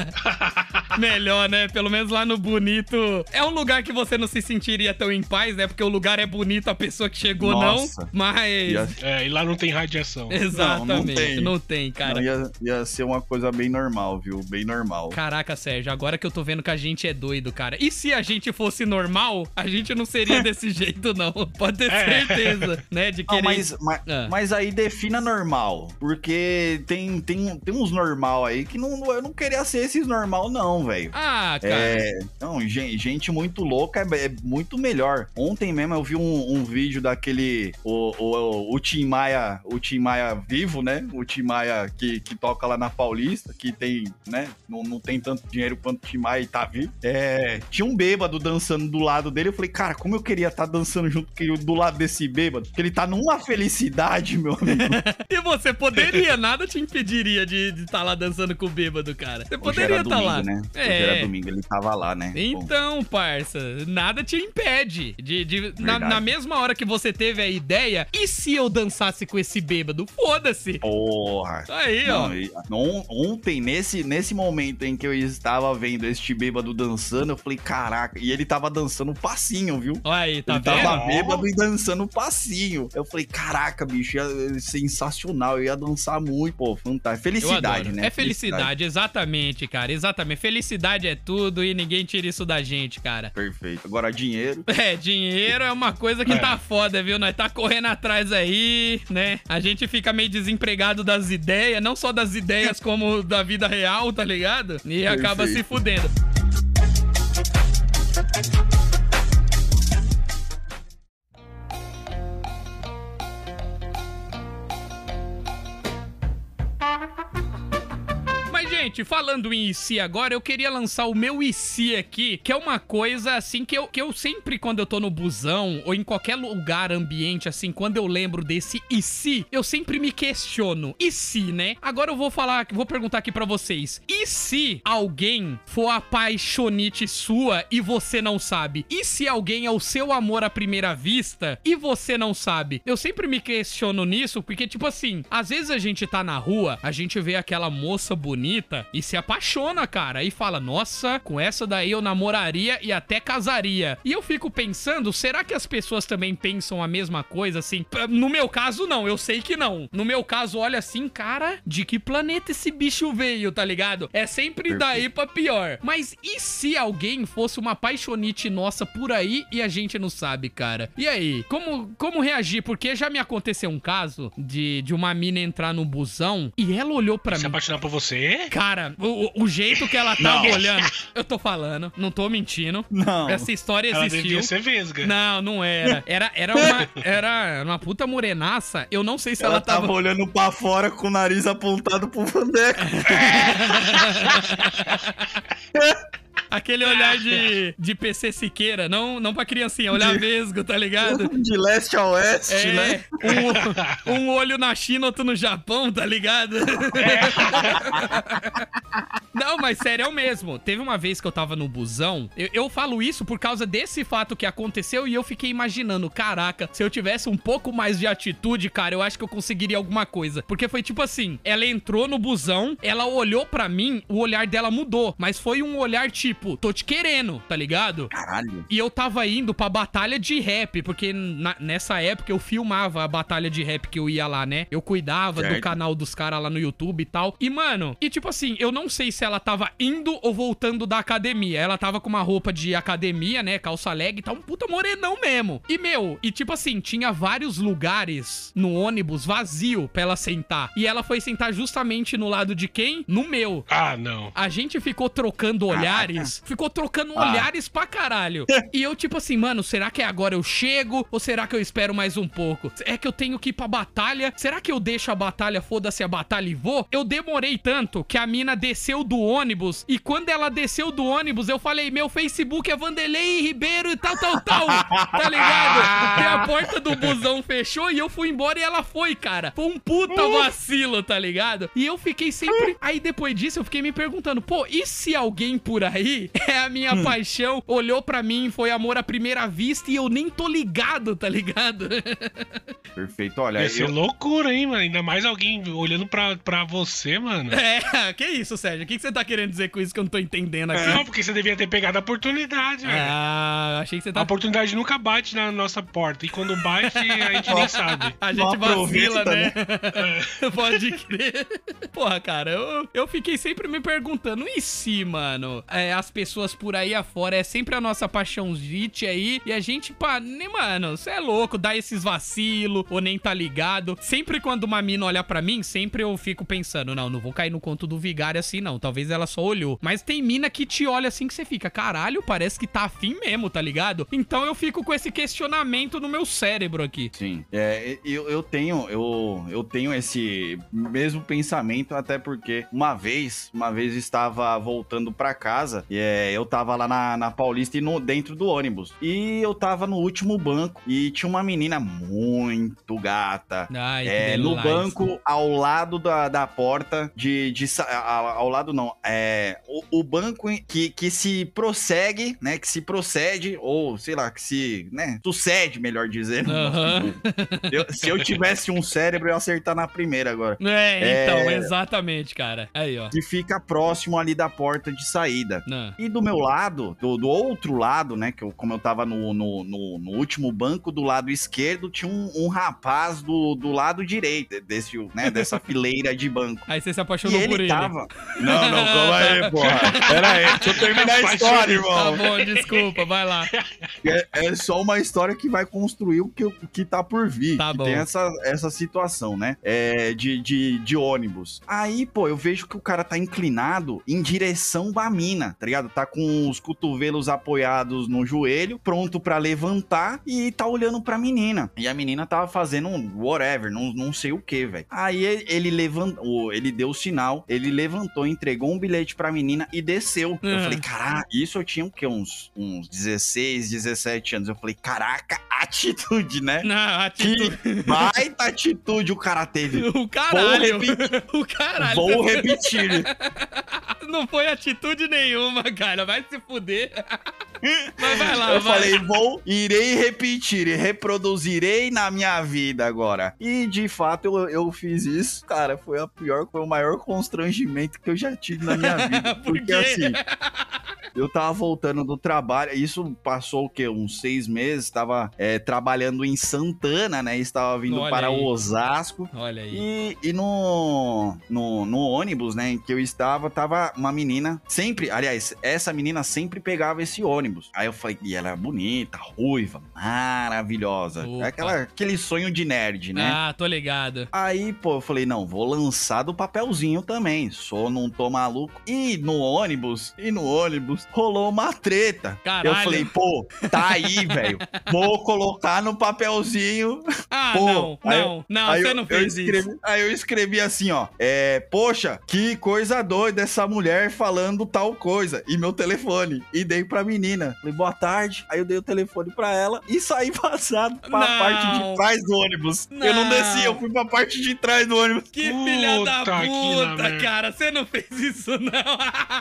Speaker 1: Melhor, né? Pelo menos lá no Bonito. É um lugar que você não se sentiria tão em paz, né? Porque o lugar é bonito, a pessoa que chegou
Speaker 4: Nossa.
Speaker 1: não. Mas.
Speaker 3: E lá não tem radiação.
Speaker 1: Exatamente.
Speaker 4: Não
Speaker 1: Não tem, cara.
Speaker 4: Não, ia ser uma coisa bem normal, viu? Bem normal.
Speaker 1: Caraca, Sérgio, agora que eu tô vendo que a gente é doido, cara. E se a gente fosse normal, a gente não seria desse jeito, não. Pode ter certeza, né? De
Speaker 4: Não,
Speaker 1: querer...
Speaker 4: mas aí defina normal. Porque tem uns normal aí que eu não queria ser esses normal, não, velho.
Speaker 1: Ah, cara.
Speaker 4: Não, gente muito louca é muito melhor. Ontem mesmo eu vi um vídeo daquele. O Tim Maia vivo, né? O Tim Maia que toca lá na Paulista, que tem, né? Não tem tanto dinheiro quanto o Tim Maia e tá vivo. Tinha um bêbado dançando do lado dele. Eu falei, cara, como eu queria estar dançando junto do lado desse bêbado. Porque ele tá numa felicidade, meu amigo.
Speaker 1: E você poderia, nada te impediria de estar lá dançando com o bêbado, cara. Você poderia estar lá.
Speaker 4: Né? Hoje era domingo, ele tava lá, né?
Speaker 1: Então, parça, nada te impede na mesma hora que você teve a ideia, e se eu dançasse com esse bêbado? Foda-se.
Speaker 4: Porra.
Speaker 1: Aí, ó.
Speaker 4: Ontem, nesse momento em que eu estava vendo este bêbado dançando, eu falei, caraca, e ele tava dançando um passinho, viu?
Speaker 1: Aí, tá
Speaker 4: ele
Speaker 1: vendo?
Speaker 4: tava bêbado e dançando um passinho. Eu falei, caraca, bicho, sensacional, eu ia dançar muito, pô, fantástico. Felicidade, né?
Speaker 1: É felicidade, exatamente, cara, exatamente. Felicidade é tudo e ninguém tira isso da gente, cara.
Speaker 4: Perfeito. Agora, dinheiro.
Speaker 1: Dinheiro é uma coisa que tá foda, viu? Nós tá correndo atrás aí, né? A gente fica meio desempregado das ideias, não só das ideias como da vida real, tá ligado? E acaba se fudendo. Gente, falando em IC agora, eu queria lançar o meu IC aqui, que é uma coisa, assim, que eu sempre, quando eu tô no busão, ou em qualquer lugar, ambiente, assim, quando eu lembro desse IC, eu sempre me questiono. E se, né? Agora eu vou perguntar aqui pra vocês. E se alguém for apaixonite sua e você não sabe? E se alguém é o seu amor à primeira vista e você não sabe? Eu sempre me questiono nisso, porque, tipo assim, às vezes a gente tá na rua, a gente vê aquela moça bonita e se apaixona, cara, e fala, nossa, com essa daí eu namoraria e até casaria. E eu fico pensando, será que as pessoas também pensam a mesma coisa, assim? No meu caso, não, eu sei que não. No meu caso, olha assim, cara, de que planeta esse bicho veio, tá ligado? É sempre daí pra pior. Mas e se alguém fosse uma apaixonite nossa por aí e a gente não sabe, cara? E aí, como reagir? Porque já me aconteceu um caso de uma mina entrar no busão e ela olhou pra mim.
Speaker 3: Se apaixonar por você?
Speaker 1: Cara, o jeito que ela tava olhando, eu tô falando, não tô mentindo.
Speaker 4: Não.
Speaker 1: Essa história
Speaker 3: Ela
Speaker 1: existiu.
Speaker 3: devia ser vesga.
Speaker 1: Não era. Era uma puta morenaça. Eu não sei se
Speaker 4: Ela
Speaker 1: ela
Speaker 4: tava olhando pra fora com o nariz apontado pro Vandeco.
Speaker 1: Aquele olhar de PC Siqueira, não pra criancinha, olhar vesgo, tá ligado?
Speaker 4: De leste a oeste, né?
Speaker 1: Um olho na China, outro no Japão, tá ligado? Não, mas sério, é o mesmo. Teve uma vez que eu tava no busão, eu falo isso por causa desse fato que aconteceu e eu fiquei imaginando, caraca, se eu tivesse um pouco mais de atitude, cara, eu acho que eu conseguiria alguma coisa. Porque foi tipo assim, ela entrou no busão, ela olhou pra mim, o olhar dela mudou, mas foi um olhar tipo, tô te querendo, tá ligado?
Speaker 4: Caralho.
Speaker 1: E eu tava indo pra batalha de rap, porque nessa época eu filmava a batalha de rap que eu ia lá, né? Eu cuidava do canal dos caras lá no YouTube e tal. E, mano, tipo assim, eu não sei se ela tava indo ou voltando da academia. Ela tava com uma roupa de academia, né? Calça leg e tal, um puta morenão mesmo. E tipo assim, tinha vários lugares no ônibus vazio pra ela sentar. E ela foi sentar justamente no lado de quem? No meu.
Speaker 3: Ah, não.
Speaker 1: A gente ficou trocando olhares olhares. Ficou trocando olhares pra caralho. E eu, tipo assim, mano, será que agora eu chego? Ou será que eu espero mais um pouco? É que eu tenho que ir pra batalha? Será que eu deixo a batalha, foda-se a batalha e vou? Eu demorei tanto que a mina desceu do ônibus. E quando ela desceu do ônibus, eu falei, meu Facebook é Vanderlei Ribeiro e tal. Tá ligado? E a porta do busão fechou e eu fui embora e ela foi, cara. Foi um puta vacilo, tá ligado? E eu fiquei sempre... Aí depois disso eu fiquei me perguntando, pô, e se alguém por aí é a minha paixão, olhou pra mim, foi amor à primeira vista e eu nem tô ligado, tá ligado?
Speaker 4: Perfeito, olha...
Speaker 3: Ia ser loucura, hein, mano? Ainda mais alguém olhando pra você, mano.
Speaker 1: Que isso, Sérgio? O que você tá querendo dizer com isso que eu não tô entendendo aqui?
Speaker 3: Não, porque você devia ter pegado a oportunidade, velho.
Speaker 1: Achei que você tá...
Speaker 3: A oportunidade nunca bate na nossa porta. E quando bate, a gente nem sabe.
Speaker 1: A gente vacila, né? Pode crer. Porra, cara, eu fiquei sempre me perguntando, e se, mano, as pessoas por aí afora é sempre a nossa paixãozite aí, e a gente, pá, nem, mano, você é louco, dá esses vacilos, ou nem tá ligado. Sempre quando uma mina olha pra mim, sempre eu fico pensando, não vou cair no conto do vigário assim, não. Talvez ela só olhou. Mas tem mina que te olha assim que você fica, caralho, parece que tá afim mesmo, tá ligado? Então eu fico com esse questionamento no meu cérebro aqui.
Speaker 4: Sim. Eu tenho esse mesmo pensamento, até porque uma vez estava voltando pra casa, e eu tava lá na Paulista e dentro do ônibus. E eu tava no último banco e tinha uma menina muito gata.
Speaker 1: Ai,
Speaker 4: no banco, ao lado da porta ao lado não, o banco que se prossegue, né, que se procede, ou sei lá, que se, né, sucede, melhor dizendo. Se eu tivesse um cérebro, eu ia acertar na primeira agora.
Speaker 1: Então, exatamente, cara. Aí, ó.
Speaker 4: Que fica próximo ali da porta de saída. E do meu lado, do outro lado, né, como eu tava no último banco, do lado esquerdo, tinha um rapaz do lado direito, dessa fileira de banco.
Speaker 1: Aí você se apaixonou por ele.
Speaker 4: Não, calma aí, porra. Pera aí, deixa eu terminar a história, irmão.
Speaker 1: Tá bom, desculpa, vai lá.
Speaker 4: É só uma história que vai construir o que tá por vir.
Speaker 1: Tá bom.
Speaker 4: Tem essa situação, né? De ônibus. Aí, pô, eu vejo que o cara tá inclinado em direção da mina, tá ligado? Tá com os cotovelos apoiados no joelho, pronto pra levantar e tá olhando pra menina. E a menina tava fazendo um whatever, não sei o que, velho. Aí ele levantou, ele deu o sinal, ele levantou, entregou um bilhete pra menina e desceu. Eu falei, caraca, isso eu tinha o quê? Uns 16, 17 anos. Eu falei, caraca, atitude, né?
Speaker 1: Não, atitude.
Speaker 4: Que baita atitude o cara teve.
Speaker 1: O caralho.
Speaker 4: Vou repetir.
Speaker 1: Não foi atitude nenhuma, cara. Vai se fuder. Mas vai lá,
Speaker 4: falei, irei repetir e reproduzirei na minha vida agora. E, de fato, eu fiz isso. Cara, foi o maior constrangimento que eu já tive na minha vida. Porque, assim, eu tava voltando do trabalho, isso passou o quê? Uns 6 meses, tava trabalhando em Santana, né? Estava vindo para Osasco.
Speaker 1: Olha aí.
Speaker 4: E no ônibus, né, em que eu estava, tava uma menina, essa menina sempre pegava esse ônibus. Aí eu falei, e ela é bonita, ruiva, maravilhosa. É aquele sonho de nerd, né?
Speaker 1: Ah, tô ligado.
Speaker 4: Aí, pô, eu falei, não, vou lançar do papelzinho também, não tô maluco. E no ônibus, rolou uma treta.
Speaker 1: Caralho.
Speaker 4: Eu falei, pô, tá aí, velho, vou colocar no papelzinho.
Speaker 1: Ah,
Speaker 4: pô,
Speaker 1: não, você não fez isso.
Speaker 4: Aí eu escrevi assim, ó, poxa, que coisa doida essa mulher falando tal coisa. E meu telefone. E dei pra menina. Falei, boa tarde. Aí eu dei o telefone pra ela e saí passado pra parte de trás do ônibus.
Speaker 1: Não.
Speaker 4: Eu não desci, eu fui pra parte de trás do ônibus.
Speaker 1: Que filha da puta, cara. Você não fez isso, não.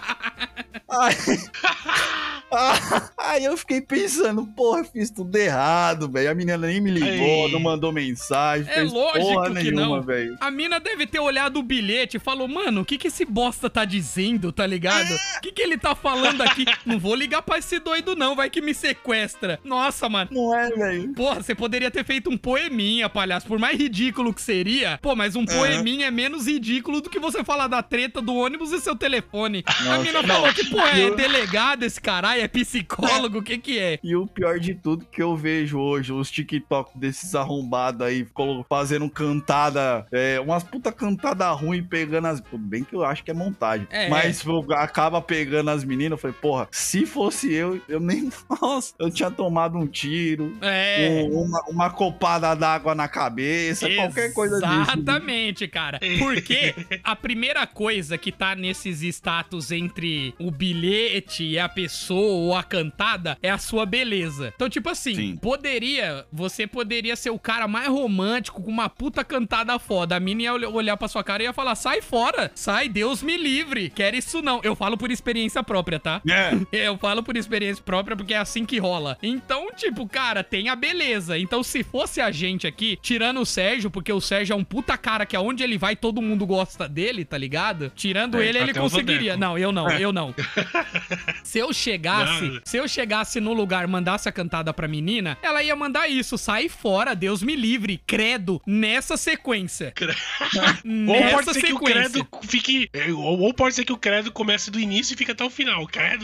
Speaker 4: Aí eu fiquei pensando, porra, fiz tudo errado, velho. A menina nem me ligou, não mandou mensagem, fez
Speaker 1: lógico
Speaker 4: porra
Speaker 1: que
Speaker 4: nenhuma,
Speaker 1: não,
Speaker 4: velho.
Speaker 1: A mina deve ter olhado o bilhete e falou, mano, o que esse bosta tá dizendo, tá ligado? O que ele tá falando aqui? Não vou ligar pra esse doido não, vai que me sequestra. Nossa, mano.
Speaker 4: Não é, velho.
Speaker 1: Porra, você poderia ter feito um poeminha, palhaço, por mais ridículo que seria. Pô, mas um poeminha é menos ridículo do que você falar da treta do ônibus e seu telefone. Nossa, a mina falou que, pô, é delegado esse caralho, pai? É psicólogo? O que é?
Speaker 4: E o pior de tudo que eu vejo hoje, os TikTok desses arrombados aí, fazendo cantada, umas puta cantada ruim, pegando as... Tudo bem que eu acho que é montagem. Mas acaba pegando as meninas, eu falei, porra, se fosse eu nem... Nossa, eu tinha tomado um tiro, uma copada d'água na cabeça, qualquer coisa disso.
Speaker 1: Exatamente, cara. Porque a primeira coisa que tá nesses status entre o bilhete e a pessoa ou a cantada é a sua beleza. Então, tipo assim, você poderia ser o cara mais romântico com uma puta cantada foda. A mina ia olhar pra sua cara e ia falar, sai fora, sai, Deus me livre, quero isso não. Eu falo por experiência própria, tá? Eu falo por experiência própria porque é assim que rola. Então, tipo, cara, tem a beleza. Então, se fosse a gente aqui, tirando o Sérgio, porque o Sérgio é um puta cara que aonde ele vai, todo mundo gosta dele, tá ligado? Tirando ele conseguiria. Não, eu não. Se eu chegasse no lugar, mandasse a cantada pra menina, ela ia mandar isso, sai fora, Deus me livre, credo, nessa sequência.
Speaker 3: Ou pode ser que o credo fique... Ou pode ser que o credo comece do início e fique até o final. Credo.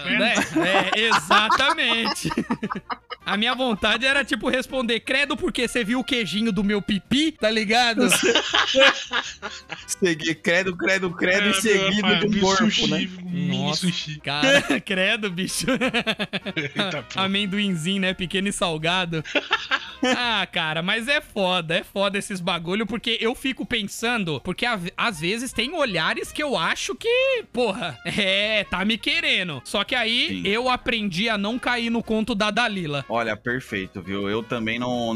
Speaker 1: Exatamente. A minha vontade era, tipo, responder credo porque você viu o queijinho do meu pipi, tá ligado?
Speaker 4: Seguir credo e seguido do corpo,
Speaker 3: sushi,
Speaker 4: né?
Speaker 1: Nossa, sushi. Cara, credo, bicho. Amendoinzinho, né? Pequeno e salgado. Ah, cara, mas é foda esses bagulho, porque eu fico pensando, porque às vezes tem olhares que eu acho que, porra, tá me querendo. Só que aí eu aprendi a não cair no conto da Dalila.
Speaker 4: Olha, perfeito, viu? Eu também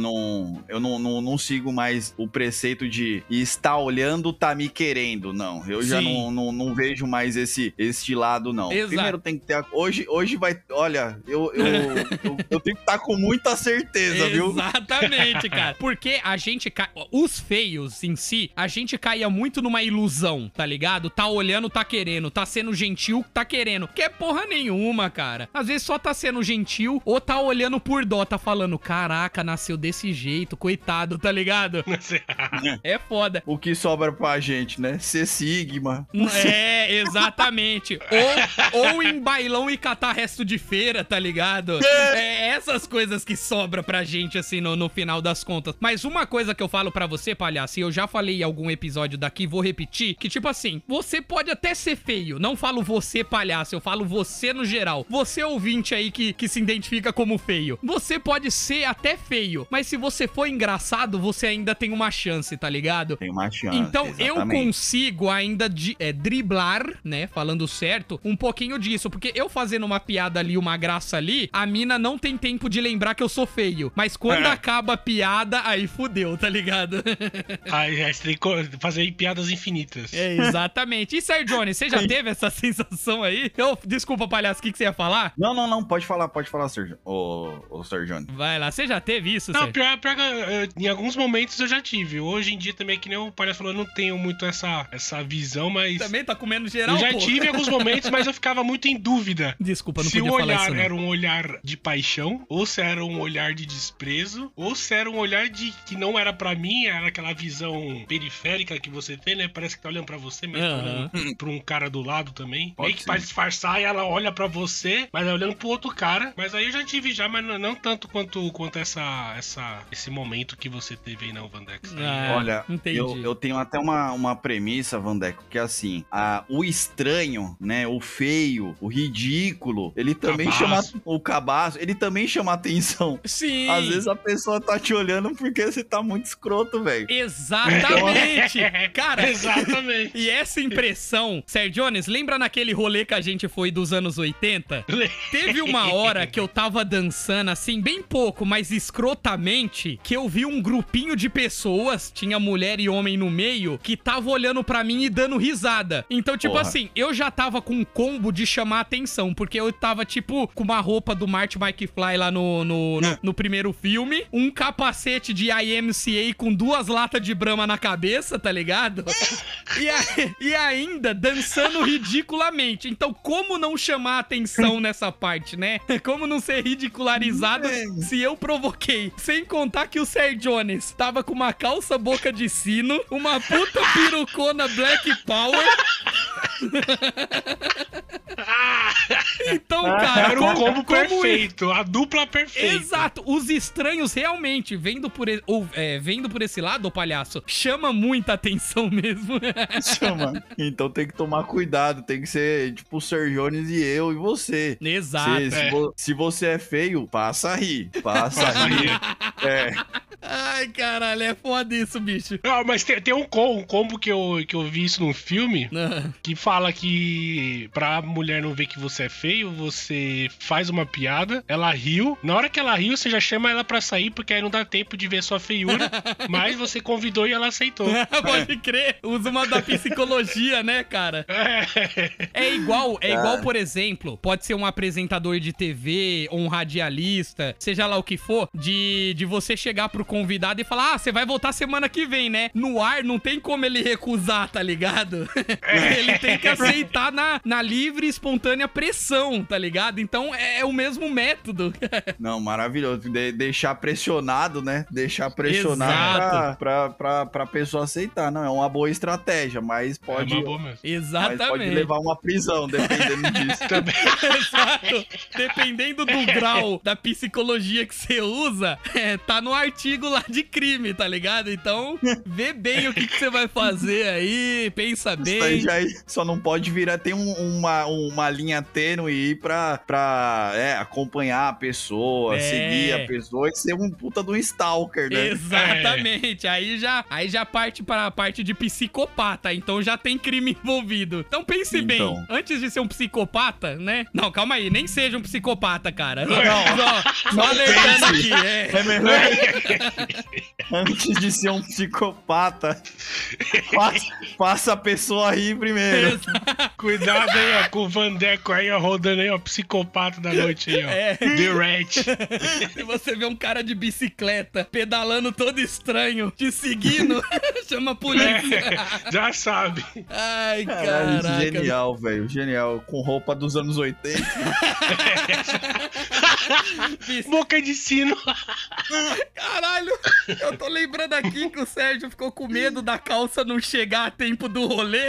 Speaker 4: não sigo mais o preceito de estar olhando, tá me querendo, não. Eu já não vejo mais este lado, não.
Speaker 1: Exato.
Speaker 4: Primeiro tem que ter... Hoje vai... Olha, eu tenho que estar com muita certeza, viu?
Speaker 1: Exatamente, cara. Porque a gente... Os feios em si, a gente caía muito numa ilusão, tá ligado? Tá olhando, tá querendo. Tá sendo gentil, tá querendo. Que é porra nenhuma, cara. Às vezes só tá sendo gentil ou tá olhando por dó, tá falando, caraca, nasceu desse jeito, coitado, tá ligado? É foda.
Speaker 4: O que sobra pra gente, né? Ser sigma.
Speaker 1: Exatamente. Ou em bailão e catar resto de feira, tá ligado? Essas coisas que sobra pra gente, assim, no final das contas. Mas uma coisa que eu falo pra você, palhaço, e eu já falei em algum episódio daqui, vou repetir, que tipo assim, você pode até ser feio, não falo você, palhaço, eu falo você no geral. Você ouvinte aí que se identifica como feio. Você pode ser até feio, mas se você for engraçado, você ainda tem uma chance, tá ligado?
Speaker 4: Tem uma chance,
Speaker 1: então
Speaker 4: exatamente.
Speaker 1: Eu consigo ainda driblar, né, falando certo, um pouquinho disso, porque eu fazendo uma piada ali, uma graça ali, a mina não tem tempo de lembrar que eu sou feio, mas quando acaba a piada, aí fudeu, tá ligado?
Speaker 3: Aí você tem que fazer piadas infinitas.
Speaker 1: Exatamente. E Sérgio Jones, você já teve essa sensação aí? Desculpa, palhaço, o que você ia falar?
Speaker 4: Não, pode falar, Sérgio. Ô, Sérgio Jones.
Speaker 1: Vai lá, você já teve isso,
Speaker 3: Não, pior que em alguns momentos eu já tive. Hoje em dia também, que nem o palhaço falou, eu não tenho muito essa visão, mas...
Speaker 1: Também tá comendo geral,
Speaker 3: eu já tive em alguns momentos, mas eu ficava muito em dúvida.
Speaker 1: Desculpa, não podia falar isso,
Speaker 3: Se o olhar era um olhar de paixão, ou se era um olhar de desprezo, ou se era um olhar de que não era pra mim, era aquela visão periférica que você tem, né? Parece que tá olhando pra você, mas tá olhando pra um cara do lado também. Meio que pra disfarçar, e ela olha pra você, mas é olhando pro outro cara. Mas aí eu já tive já, mas não tanto quanto esse momento que você teve aí, não, Vandex.
Speaker 4: Olha, eu tenho até uma premissa, Vandeco, que é assim, o estranho, né, o feio, o ridículo, ele também chama... O cabaço, ele também chama atenção.
Speaker 1: Sim.
Speaker 4: Às vezes a pessoa tá te olhando porque você tá muito escroto, velho.
Speaker 1: Exatamente. Cara,
Speaker 3: exatamente.
Speaker 1: E essa impressão, Sérgio Jones, lembra naquele rolê que a gente foi dos anos 80? Teve uma hora que eu tava dançando assim, bem pouco, mas escrotamente, que eu vi um grupinho de pessoas, tinha mulher e homem no meio, que tava olhando pra mim e dando risada. Então, tipo assim, eu já tava com um combo de chamar atenção, porque eu tava, tipo, com uma roupa do Marty McFly lá no primeiro filme, um capacete de IMCA com 2 latas de Brahma na cabeça, tá ligado? E ainda dançando ridiculamente. Então, como não chamar atenção nessa parte, né? Como não ser ridicularizado se eu provoquei? Sem contar que o Sérgio Jones tava com uma calça boca de sino, uma puta perucona Black Power. Então, cara,
Speaker 3: Era o combo
Speaker 1: como
Speaker 3: perfeito, a dupla perfeita.
Speaker 1: Exato, os estranhos realmente, vendo por esse lado, ô palhaço, chama muita atenção mesmo.
Speaker 5: Chama. Então tem que tomar cuidado, tem que ser tipo o Sr. Jones e eu e você.
Speaker 1: Exato.
Speaker 5: Se você é feio, passa a rir. Passa a rir.
Speaker 1: Ai, caralho, é foda isso, bicho.
Speaker 3: Não, mas tem um combo que eu vi isso num filme, que fala que pra mulher não ver que você é feio, você faz uma piada, ela riu, na hora que ela riu, você já chama ela pra sair, porque aí não dá tempo de ver sua feiura, mas você convidou e ela aceitou.
Speaker 1: Pode crer, usa uma da psicologia, né, cara? É igual, por exemplo, pode ser um apresentador de TV, ou um radialista, seja lá o que for, de você chegar pro convidado e falar, você vai voltar semana que vem, né? No ar, não tem como ele recusar, tá ligado? Ele tem que aceitar na livre e espontânea pressão, tá ligado? Então, é o mesmo método.
Speaker 5: Não, maravilhoso. Deixar pressionado, né? Deixar pressionado pra pessoa aceitar. Não, é uma boa estratégia, mas pode...
Speaker 3: É uma boa mesmo.
Speaker 1: Exatamente.
Speaker 5: Mas pode levar uma prisão, dependendo disso.
Speaker 3: Também.
Speaker 1: Exato. Dependendo do grau da psicologia que você usa, tá no artigo lá de crime, tá ligado? Então, vê bem o que você vai fazer aí, pensa bem.
Speaker 5: Isso aí só não pode virar, tem uma linha tênue pra acompanhar a pessoa, seguir a pessoa e ser um puta de um stalker, né?
Speaker 1: Exatamente. Aí já parte para a parte de psicopata, então já tem crime envolvido. Então pense bem, antes de ser um psicopata, né? Não, calma aí, nem seja um psicopata, cara. Só alertando aqui,
Speaker 5: É melhor. Antes de ser um psicopata, faça a pessoa rir primeiro.
Speaker 3: Cuidado aí, ó, com o Vandeco aí, ó, rodando aí, ó, psicopata da noite aí, ó. The Rat.
Speaker 1: Se você vê um cara de bicicleta pedalando todo estranho, te seguindo, chama a polícia.
Speaker 3: Já sabe.
Speaker 1: Ai,
Speaker 5: Caralho,
Speaker 1: caraca.
Speaker 5: genial, velho, genial. Com roupa dos anos 80.
Speaker 3: Boca de sino.
Speaker 1: Caralho, eu tô lembrando aqui que o Sérgio ficou com medo da calça não chegar a tempo do rolê.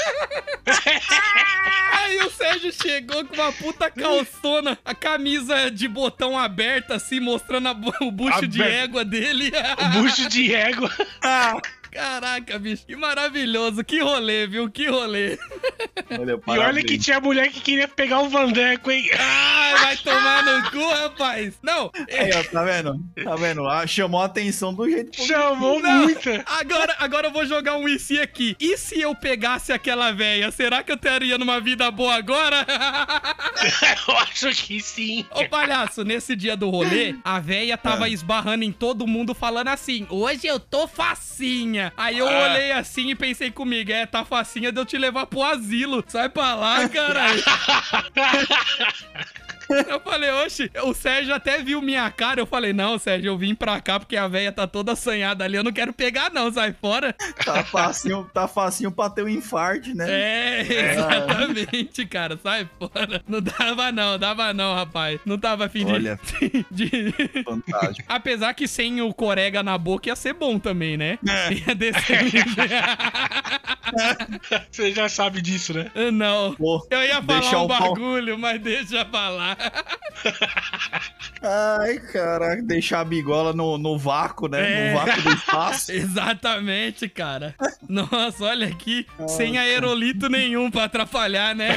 Speaker 1: Aí o Sérgio chegou com uma puta calçona, a camisa de botão aberta, assim, mostrando o bucho de égua dele.
Speaker 3: O bucho de égua.
Speaker 1: Caraca, bicho, que maravilhoso. Que rolê, viu? Que rolê.
Speaker 3: E olha que tinha mulher que queria pegar o Vandeco, hein?
Speaker 1: Ai, vai tomar no cu, rapaz. Não.
Speaker 5: Aí, ó, tá vendo? Tá vendo? Chamou a atenção do jeito que...
Speaker 3: Chamou muita.
Speaker 1: Agora eu vou jogar um e se aqui. E se eu pegasse aquela véia, será que eu teria numa vida boa agora?
Speaker 3: Eu acho que sim.
Speaker 1: Ô, palhaço, nesse dia do rolê, a véia tava esbarrando em todo mundo falando assim, hoje eu tô facinha. Aí eu olhei assim e pensei comigo, tá facinha de eu te levar pro asilo. Sai pra lá, caralho. Eu falei, oxe, o Sérgio até viu minha cara. Eu falei, não, Sérgio, eu vim pra cá porque a véia tá toda assanhada ali. Eu não quero pegar, não, sai fora.
Speaker 5: Tá facinho pra ter um infarto, né?
Speaker 1: Exatamente, cara, sai fora. Não dava não, rapaz. Não tava afim de...
Speaker 5: Fantástico.
Speaker 1: Apesar que sem o corega na boca ia ser bom também, né? Ia descer.
Speaker 3: Você já sabe disso, né?
Speaker 1: Não.
Speaker 5: Pô,
Speaker 1: eu ia falar um bagulho, mas deixa pra lá.
Speaker 5: Ai, caraca, deixar a bigola no vácuo, né? No vácuo do espaço.
Speaker 1: Exatamente, cara. Nossa, olha aqui, sem aerolito nenhum pra atrapalhar, né?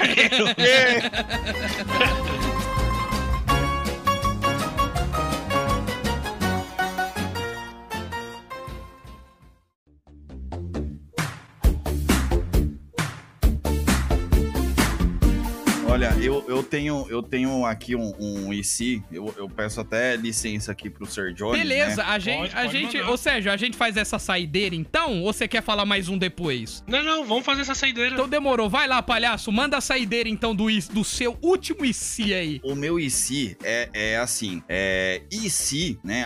Speaker 5: Olha, eu tenho aqui um IC, eu peço até licença aqui pro Sr. Jones,
Speaker 1: beleza,
Speaker 5: né?
Speaker 1: a gente, ô Sérgio, a gente faz essa saideira então, ou você quer falar mais um depois?
Speaker 3: Não, vamos fazer essa saideira.
Speaker 1: Então demorou, vai lá, palhaço, manda a saideira então do seu último IC aí.
Speaker 5: O meu IC é assim, IC, né,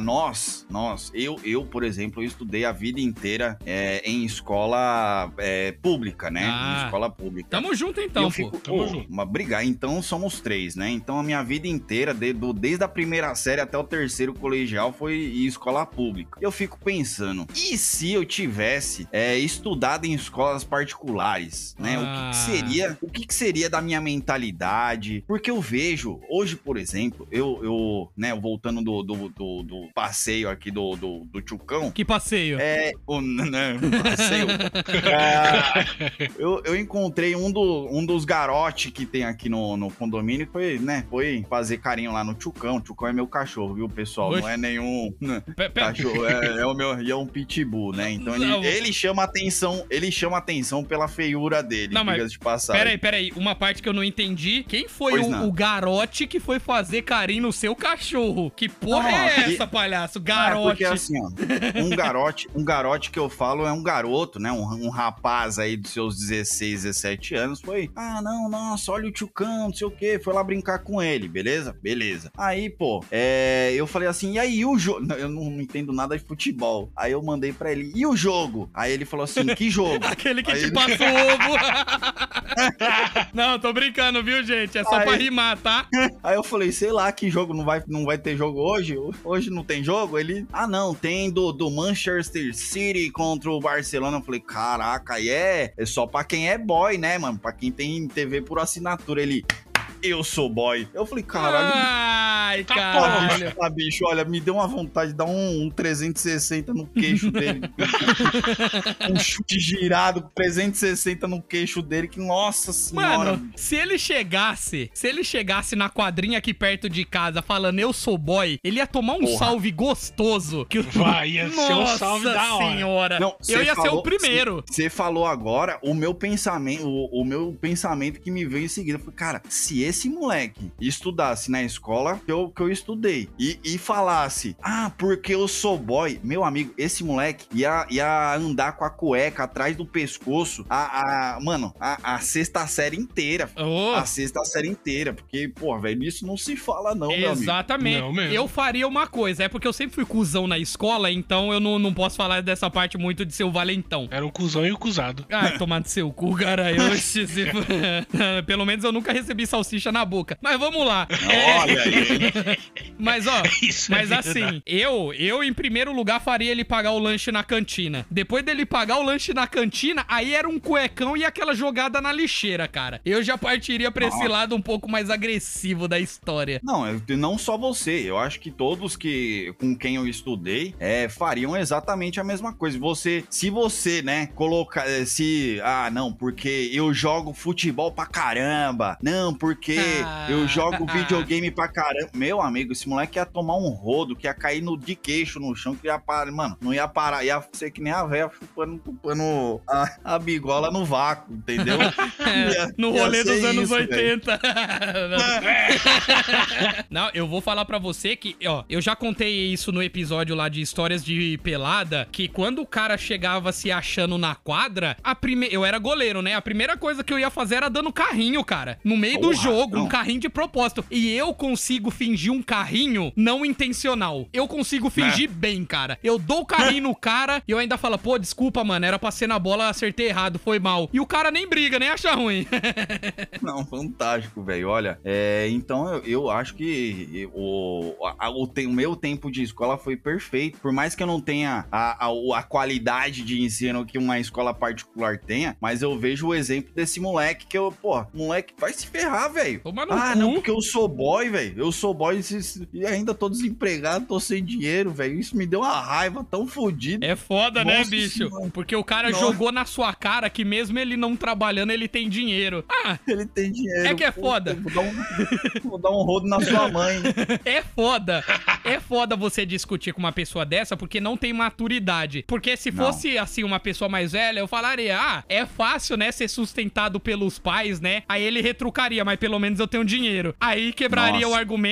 Speaker 5: eu, por exemplo, eu estudei a vida inteira em escola pública, né, em escola pública.
Speaker 1: Tamo junto então,
Speaker 5: pô.
Speaker 3: Tamo junto.
Speaker 5: brigar. Então somos 3, né? Então a minha vida inteira, desde a primeira série até o terceiro colegial, foi escola pública. Eu fico pensando, e se eu tivesse estudado em escolas particulares, né? O que seria da minha mentalidade? Porque eu vejo, hoje, por exemplo, eu né, voltando do passeio aqui do Tchucão.
Speaker 1: Que passeio?
Speaker 5: Passeio. Eu encontrei um dos garotes que tem aqui no condomínio que foi fazer carinho lá no Tchucão. O Tchucão é meu cachorro, viu, pessoal?
Speaker 1: Oxe.
Speaker 5: Não é nenhum cachorro, é um pitbull, né? Então ele chama atenção pela feiura dele,
Speaker 1: mas
Speaker 5: de passagem.
Speaker 1: Peraí, uma parte que eu não entendi. Quem foi o garote que foi fazer carinho no seu cachorro? Que porra é essa, palhaço? Garote.
Speaker 5: Porque assim, ó, um garote que eu falo é um garoto, né? Um rapaz aí dos seus 16, 17 anos foi, não, nossa, olha o Tchucão, não sei o quê, foi lá brincar com ele, beleza? Beleza. Aí, pô, eu falei assim, e aí o jogo? Eu não entendo nada de futebol. Aí eu mandei pra ele, e o jogo? Aí ele falou assim, que jogo?
Speaker 1: Aquele que te passou o ovo. Não, tô brincando, viu, gente? É só pra rimar, tá?
Speaker 5: Aí eu falei, sei lá, que jogo, não vai ter jogo hoje? Hoje não tem jogo? Ele, não, tem do Manchester City contra o Barcelona. Eu falei, caraca, é só pra quem é boy, né, mano? Pra quem tem TV por assinatura. Ele, eu sou boy. Eu falei, caralho.
Speaker 1: Ai, caralho.
Speaker 5: Bicho, olha, me deu uma vontade de dar um 360 no queixo dele. Um chute girado, 360 no queixo dele, que nossa senhora.
Speaker 1: Mano, se ele chegasse na quadrinha aqui perto de casa falando eu sou boy, ele ia tomar um salve gostoso.
Speaker 3: Ia ser um salve da hora.
Speaker 1: Senhora. Não, eu ia ser o primeiro.
Speaker 5: Você falou agora o meu pensamento que me veio em seguida. Eu falei, cara, se esse moleque estudasse na escola que eu estudei e falasse, porque eu sou boy, meu amigo, esse moleque ia andar com a cueca atrás do pescoço a sexta série inteira. A sexta série inteira, porque, pô, velho, isso não se fala não, meu amigo.
Speaker 1: Exatamente. Não mesmo. Eu faria uma coisa, porque eu sempre fui cuzão na escola, então eu não posso falar dessa parte muito de ser o valentão.
Speaker 3: Era um cuzão e o cuzado.
Speaker 1: Tomar do seu cu, cara. Pelo menos eu nunca recebi salsicha na boca. Mas vamos lá.
Speaker 5: Olha aí.
Speaker 1: Mas, assim, eu em primeiro lugar faria ele pagar o lanche na cantina. Depois dele pagar o lanche na cantina, aí era um cuecão e aquela jogada na lixeira, cara. Eu já partiria pra esse lado um pouco mais agressivo da história.
Speaker 5: Não só você. Eu acho que todos com quem eu estudei fariam exatamente a mesma coisa. Se você, né, colocar... não, porque eu jogo futebol pra caramba. Não, porque eu jogo videogame pra caramba. Meu amigo, esse moleque ia tomar um rodo, que ia cair de queixo no chão, que ia parar, mano, não ia parar, ia ser que nem a véia chupando a bigola no vácuo, entendeu?
Speaker 1: No rolê dos anos 80. Não, eu vou falar pra você que, eu já contei isso no episódio lá de histórias de pelada, que quando o cara chegava se achando na quadra, eu era goleiro, né? A primeira coisa que eu ia fazer era dando carrinho, cara, no meio do jogo, um carrinho de propósito. E eu consigo fingir um carrinho não intencional. Eu consigo fingir bem, cara. Eu dou o carrinho no cara e eu ainda falo, pô, desculpa, mano, era pra ser na bola, acertei errado, foi mal. E o cara nem briga, nem acha ruim.
Speaker 5: Não, fantástico, velho. Olha, então eu acho que o meu tempo de escola foi perfeito. Por mais que eu não tenha a qualidade de ensino que uma escola particular tenha, mas eu vejo o exemplo desse moleque que moleque vai se ferrar, velho. Não, porque eu sou boy, velho. Eu sou boy e ainda tô desempregado, tô sem dinheiro, velho. Isso me deu uma raiva tão fodida.
Speaker 1: É foda, né, bicho? Porque o cara jogou na sua cara que mesmo ele não trabalhando, ele tem dinheiro.
Speaker 5: Ele tem dinheiro.
Speaker 1: É que é foda.
Speaker 5: Vou dar um rodo na sua mãe.
Speaker 1: É foda. É foda você discutir com uma pessoa dessa porque não tem maturidade. Porque se fosse, assim, uma pessoa mais velha, eu falaria, é fácil, né, ser sustentado pelos pais, né? Aí ele retrucaria, mas pelo menos eu tenho dinheiro. Aí quebraria o argumento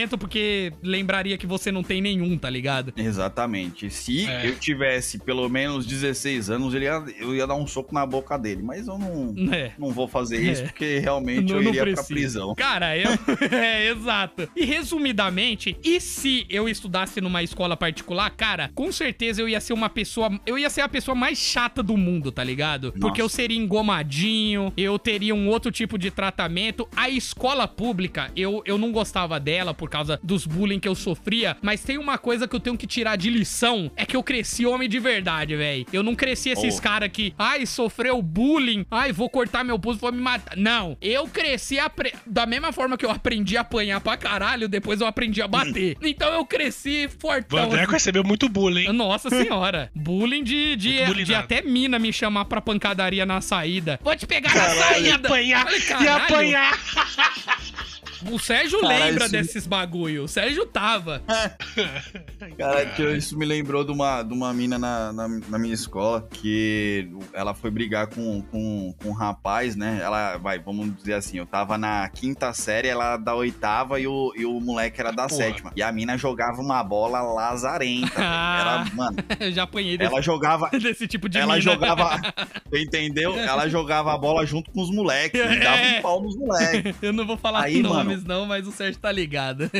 Speaker 1: certo, porque lembraria que você não tem nenhum, tá ligado?
Speaker 5: Exatamente. Se eu tivesse pelo menos 16 anos, eu ia dar um soco na boca dele. Mas eu não vou fazer isso, porque realmente eu iria pra prisão.
Speaker 1: Cara, exato. E resumidamente, e se eu estudasse numa escola particular, cara, com certeza eu ia ser a pessoa mais chata do mundo, tá ligado?
Speaker 5: Nossa.
Speaker 1: Porque eu seria engomadinho, eu teria um outro tipo de tratamento. A escola pública, eu não gostava dela por causa dos bullying que eu sofria, mas tem uma coisa que eu tenho que tirar de lição, é que eu cresci homem de verdade, velho. Eu não cresci esses caras que, sofreu bullying, vou cortar meu pulso, vou me matar. Não, eu cresci da mesma forma que eu aprendi a apanhar pra caralho, depois eu aprendi a bater. Então eu cresci fortão.
Speaker 3: O Vandeco recebeu muito bullying.
Speaker 1: Nossa senhora. Bullying de até mina me chamar pra pancadaria na saída. Vou te pegar na saída.
Speaker 3: E apanhar.
Speaker 1: O Sérgio lembra desses bagulho. O Sérgio tava.
Speaker 5: Cara, isso me lembrou de uma mina na minha escola, que ela foi brigar com um rapaz, né? Vamos dizer assim, eu tava na 5ª série, ela da 8ª e o moleque era da 7ª. E a mina jogava uma bola lazarenta. Mano,
Speaker 1: eu já apanhei
Speaker 5: ela jogava
Speaker 1: desse tipo de
Speaker 5: ela
Speaker 1: mina.
Speaker 5: Jogava, entendeu? Ela jogava a bola junto com os moleques, dava um pau nos moleques.
Speaker 1: Eu não vou falar nomes não, mas o Sérgio tá ligado.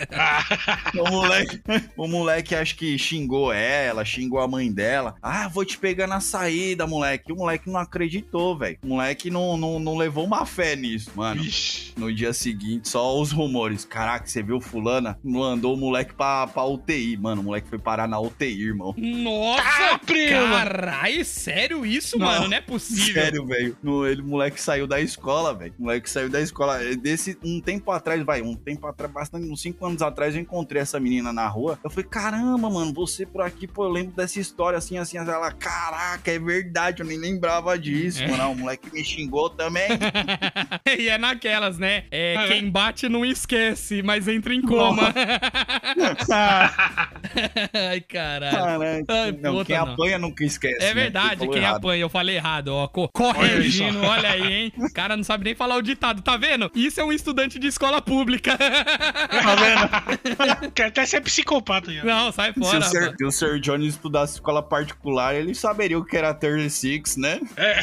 Speaker 5: O moleque acho que xingou ela, xingou a mãe dela. Vou te pegar na saída, moleque. E o moleque não acreditou, velho. O moleque não levou uma fé nisso, mano.
Speaker 3: Ixi.
Speaker 5: No dia seguinte, só os rumores. Caraca, você viu fulana? Mandou o moleque pra UTI. Mano, o moleque foi parar na UTI, irmão.
Speaker 1: Nossa, caralho, sério isso, mano? Não é possível.
Speaker 5: Sério, velho. O moleque saiu da escola, velho. O moleque saiu da escola. Um tempo atrás, bastante, uns 5 anos atrás, eu encontrei essa menina na rua. Eu falei, caramba, mano, você por aqui, pô, eu lembro dessa história assim. Ela, caraca, é verdade, eu nem lembrava disso, mano. O moleque me xingou também.
Speaker 1: E é naquelas, né? Quem bate não esquece, mas entra em coma. Ai, caralho.
Speaker 5: Quem apanha nunca esquece.
Speaker 1: É verdade, quem apanha, eu falei errado, ó. Corrigindo, olha aí, hein? O cara não sabe nem falar o ditado, tá vendo? Isso é um estudante de escola pública.
Speaker 3: Tá vendo? Quer até ser psicopata já.
Speaker 1: Não, sai fora.
Speaker 5: Se o Sir Johnny estudasse escola particular, ele saberia o que era 36, né?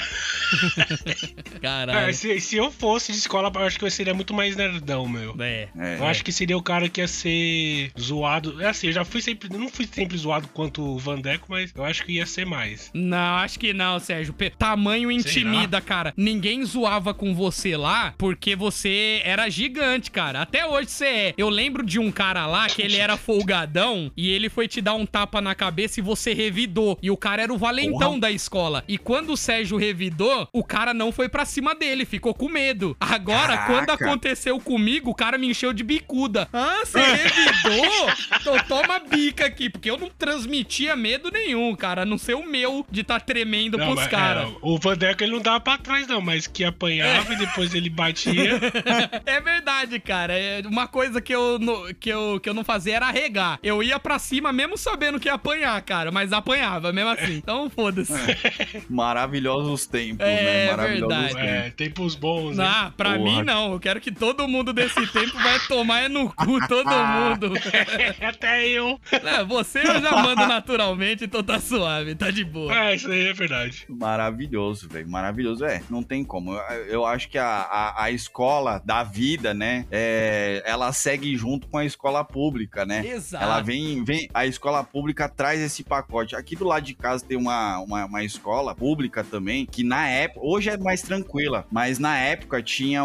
Speaker 1: Caralho.
Speaker 3: Se eu fosse de escola, eu acho que eu seria muito mais nerdão, meu. Eu acho que seria o cara que ia ser zoado. Assim, eu não fui sempre zoado quanto o Vandeco, mas eu acho que ia ser mais.
Speaker 1: Não, acho que não, Sérgio. Tamanho intimida, cara. Ninguém zoava com você lá porque você era gigante, cara. Até hoje você é. Eu lembro de um cara lá que ele era folgadão e ele foi te dar um tapa na cabeça e você revidou. E o cara era o valentão da escola. E quando o Sérgio revidou, o cara não foi pra cima dele, ficou com medo. Agora, quando aconteceu comigo, o cara me encheu de bicuda. Você revidou? Então toma bica aqui, porque eu não transmitia medo nenhum, cara. A não ser o meu de tá tremendo pros caras.
Speaker 3: O Vandeco, ele não dava pra trás, não, mas que apanhava e depois ele batia.
Speaker 1: É verdade, cara. Uma coisa que eu não fazia era arregar. Eu ia pra cima mesmo sabendo que ia apanhar, cara, mas apanhava mesmo assim. Então, foda-se.
Speaker 5: Maravilhosos tempos, né?
Speaker 1: Maravilhosos tempos.
Speaker 3: Tempos bons, né?
Speaker 1: Pra mim, não. Eu quero que todo mundo desse tempo vai tomar no cu, todo mundo.
Speaker 3: Até eu.
Speaker 1: Você eu já mando naturalmente, então tá suave, tá de boa.
Speaker 3: Isso aí é verdade.
Speaker 5: Maravilhoso, velho. Maravilhoso. Não tem como. Eu acho que a escola da vida, né? Ela segue junto com a escola pública, né?
Speaker 1: Exato.
Speaker 5: Ela vem, a escola pública traz esse pacote. Aqui do lado de casa tem uma escola pública também, que na época, hoje é mais tranquila, mas na época tinha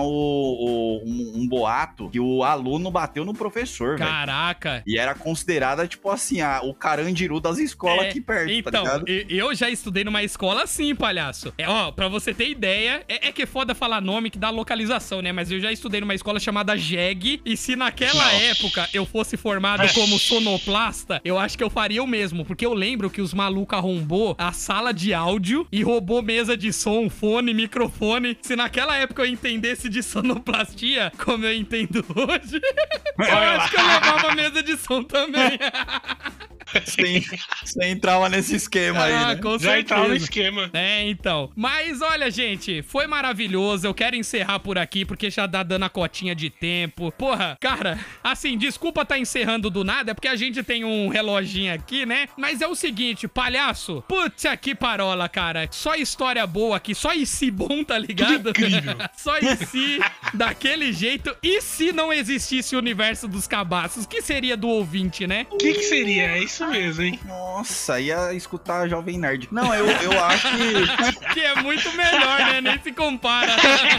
Speaker 5: um boato que o aluno bateu no professor, velho.
Speaker 1: Caraca.
Speaker 5: E era considerada, tipo assim, o Carandiru das escolas aqui perto,
Speaker 1: então,
Speaker 5: tá ligado?
Speaker 1: Eu já estudei numa escola assim, palhaço. Pra você ter ideia, é que é foda falar nome que dá localização, né? Mas eu já estudei numa escola chamada JEG, e se naquela época eu fosse formado como sonoplasta, eu acho que eu faria o mesmo, porque eu lembro que os malucos arrombou a sala de áudio e roubou mesa de som, fone, microfone. Se naquela época eu entendesse de sonoplastia, como eu entendo hoje, eu acho que eu levava mesa de som também.
Speaker 5: Você entrava nesse esquema aí, né?
Speaker 1: Com
Speaker 3: Já entrava no
Speaker 1: certeza.
Speaker 3: esquema.
Speaker 1: Então. Mas olha, gente, foi maravilhoso. Eu quero encerrar por aqui, porque já dá dando a cotinha de tempo. Porra, cara, assim, desculpa tá encerrando do nada, é porque a gente tem um reloginho aqui, né? Mas é o seguinte, palhaço, putz, aqui parola, cara. Só história boa aqui, só IC bom, tá ligado?
Speaker 3: Tudo incrível.
Speaker 1: Só IC daquele jeito. E se não existisse o universo dos cabaços, que seria do ouvinte, né?
Speaker 3: O que seria? É isso mesmo, hein?
Speaker 5: Nossa, ia escutar Jovem Nerd. Não, eu acho que...
Speaker 1: Que é muito melhor, né? Nem se compara.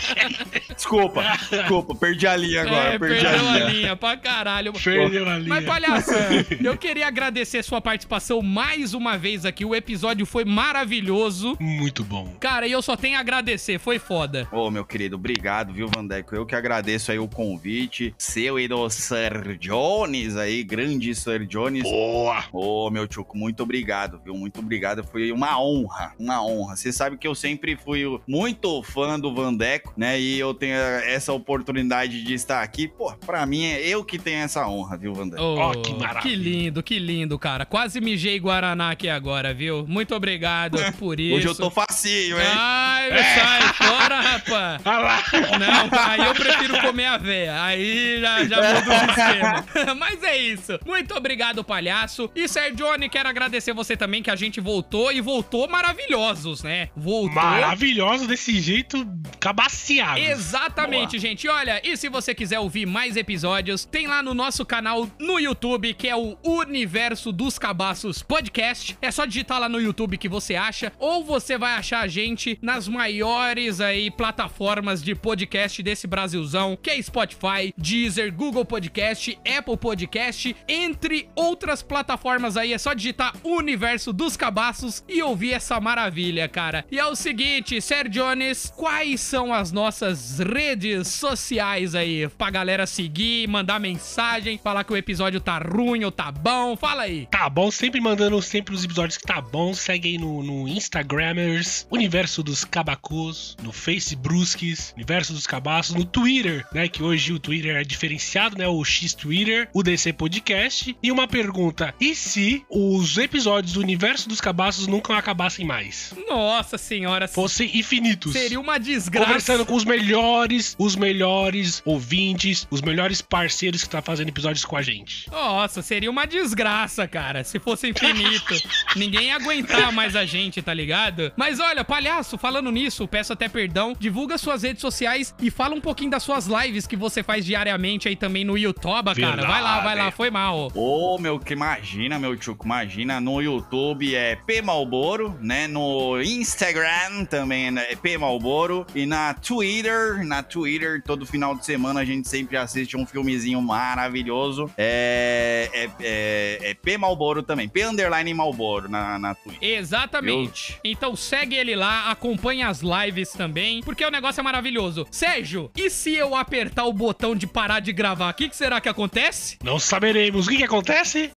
Speaker 5: Desculpa, perdi a linha agora, perdi a
Speaker 1: perdeu a
Speaker 5: linha.
Speaker 1: linha pra caralho.
Speaker 3: Perdeu a linha.
Speaker 1: Mas, palhaço, eu queria agradecer sua participação mais uma vez aqui. O episódio foi maravilhoso.
Speaker 3: Muito bom.
Speaker 1: Cara, e eu só tenho a agradecer, foi foda.
Speaker 5: Ô, meu querido, obrigado, viu, Vandeco? Eu que agradeço aí o convite, seu e do Sir Jones aí, grande Sir Jones.
Speaker 3: Boa.
Speaker 5: Ô, meu tchuco, muito obrigado, viu? Muito obrigado, foi uma honra, uma honra. Você sabe que eu sempre fui muito fã do Vandeco, né? E eu tenho essa oportunidade de estar aqui. Pô, pra mim é eu que tenho essa honra, viu, Vandeco?
Speaker 1: Oh,
Speaker 3: que maravilha.
Speaker 1: que lindo, cara. Quase mijei Guaraná aqui agora, viu? Muito obrigado por isso.
Speaker 5: Hoje eu tô facinho, hein?
Speaker 1: Ai, sai fora, rapaz.
Speaker 3: Olha lá.
Speaker 1: Não, aí eu prefiro comer a véia. Aí já muda o esquema. Mas é isso. Muito obrigado, palhaço. E Sergione, quero agradecer você também, que a gente voltou e voltou maravilhosos, né? Voltou.
Speaker 3: Maravilhoso desse jeito cabaciado.
Speaker 1: Exatamente,
Speaker 3: Boa.
Speaker 1: gente. Olha, e se você quiser ouvir mais episódios, tem lá no nosso canal no YouTube, que é o Universo dos Cabaços Podcast. É só digitar lá no YouTube que você acha, ou você vai achar a gente nas maiores aí plataformas de podcast desse Brasilzão, que é Spotify, Deezer, Google Podcast, Apple Podcast, entre outras plataformas aí. É só digitar Universo dos Cabaços e ouvir essa maravilha, cara. E é o seguinte, Sergiones, quais são as nossas redes sociais aí pra galera seguir, mandar mensagem, falar que o episódio tá ruim ou tá bom? Fala aí.
Speaker 3: Tá bom, sempre mandando sempre os episódios que tá bom. Segue aí no Instagramers, Universo dos Cabacos, no Facebook's, Universo dos Cabaços, no Twitter, né? Que hoje o Twitter é diferenciado, né? O X-Twitter, o DC Podcast. E uma pergunta: e se os episódios do Universo dos Cabaços nunca acabassem mais?
Speaker 1: Nossa senhora.
Speaker 3: Fossem infinitos.
Speaker 1: Seria uma desgraça.
Speaker 3: Conversando com os melhores ouvintes, os melhores parceiros que tá fazendo episódios com a gente.
Speaker 1: Nossa, seria uma desgraça, cara, se fosse infinito. Ninguém ia aguentar mais a gente, tá ligado? Mas olha, palhaço, falando nisso, peço até perdão, divulga suas redes sociais e fala um pouquinho das suas lives que você faz diariamente aí também no YouTube, cara.
Speaker 3: Verdade.
Speaker 1: Vai lá, foi mal.
Speaker 5: Ô, meu, que imagina, meu tchuco, imagina, no YouTube é P Malboro, né, no Instagram também é P Malboro, e na Twitter, todo final de semana a gente sempre assiste um filmezinho maravilhoso, é P Malboro também, P _ Malboro na Twitter.
Speaker 1: Exatamente. Então segue ele lá, acompanha as lives também, porque o negócio é maravilhoso. Sérgio, e se eu apertar o botão de parar de gravar, o que será que acontece?
Speaker 3: Não saberemos. O que acontece?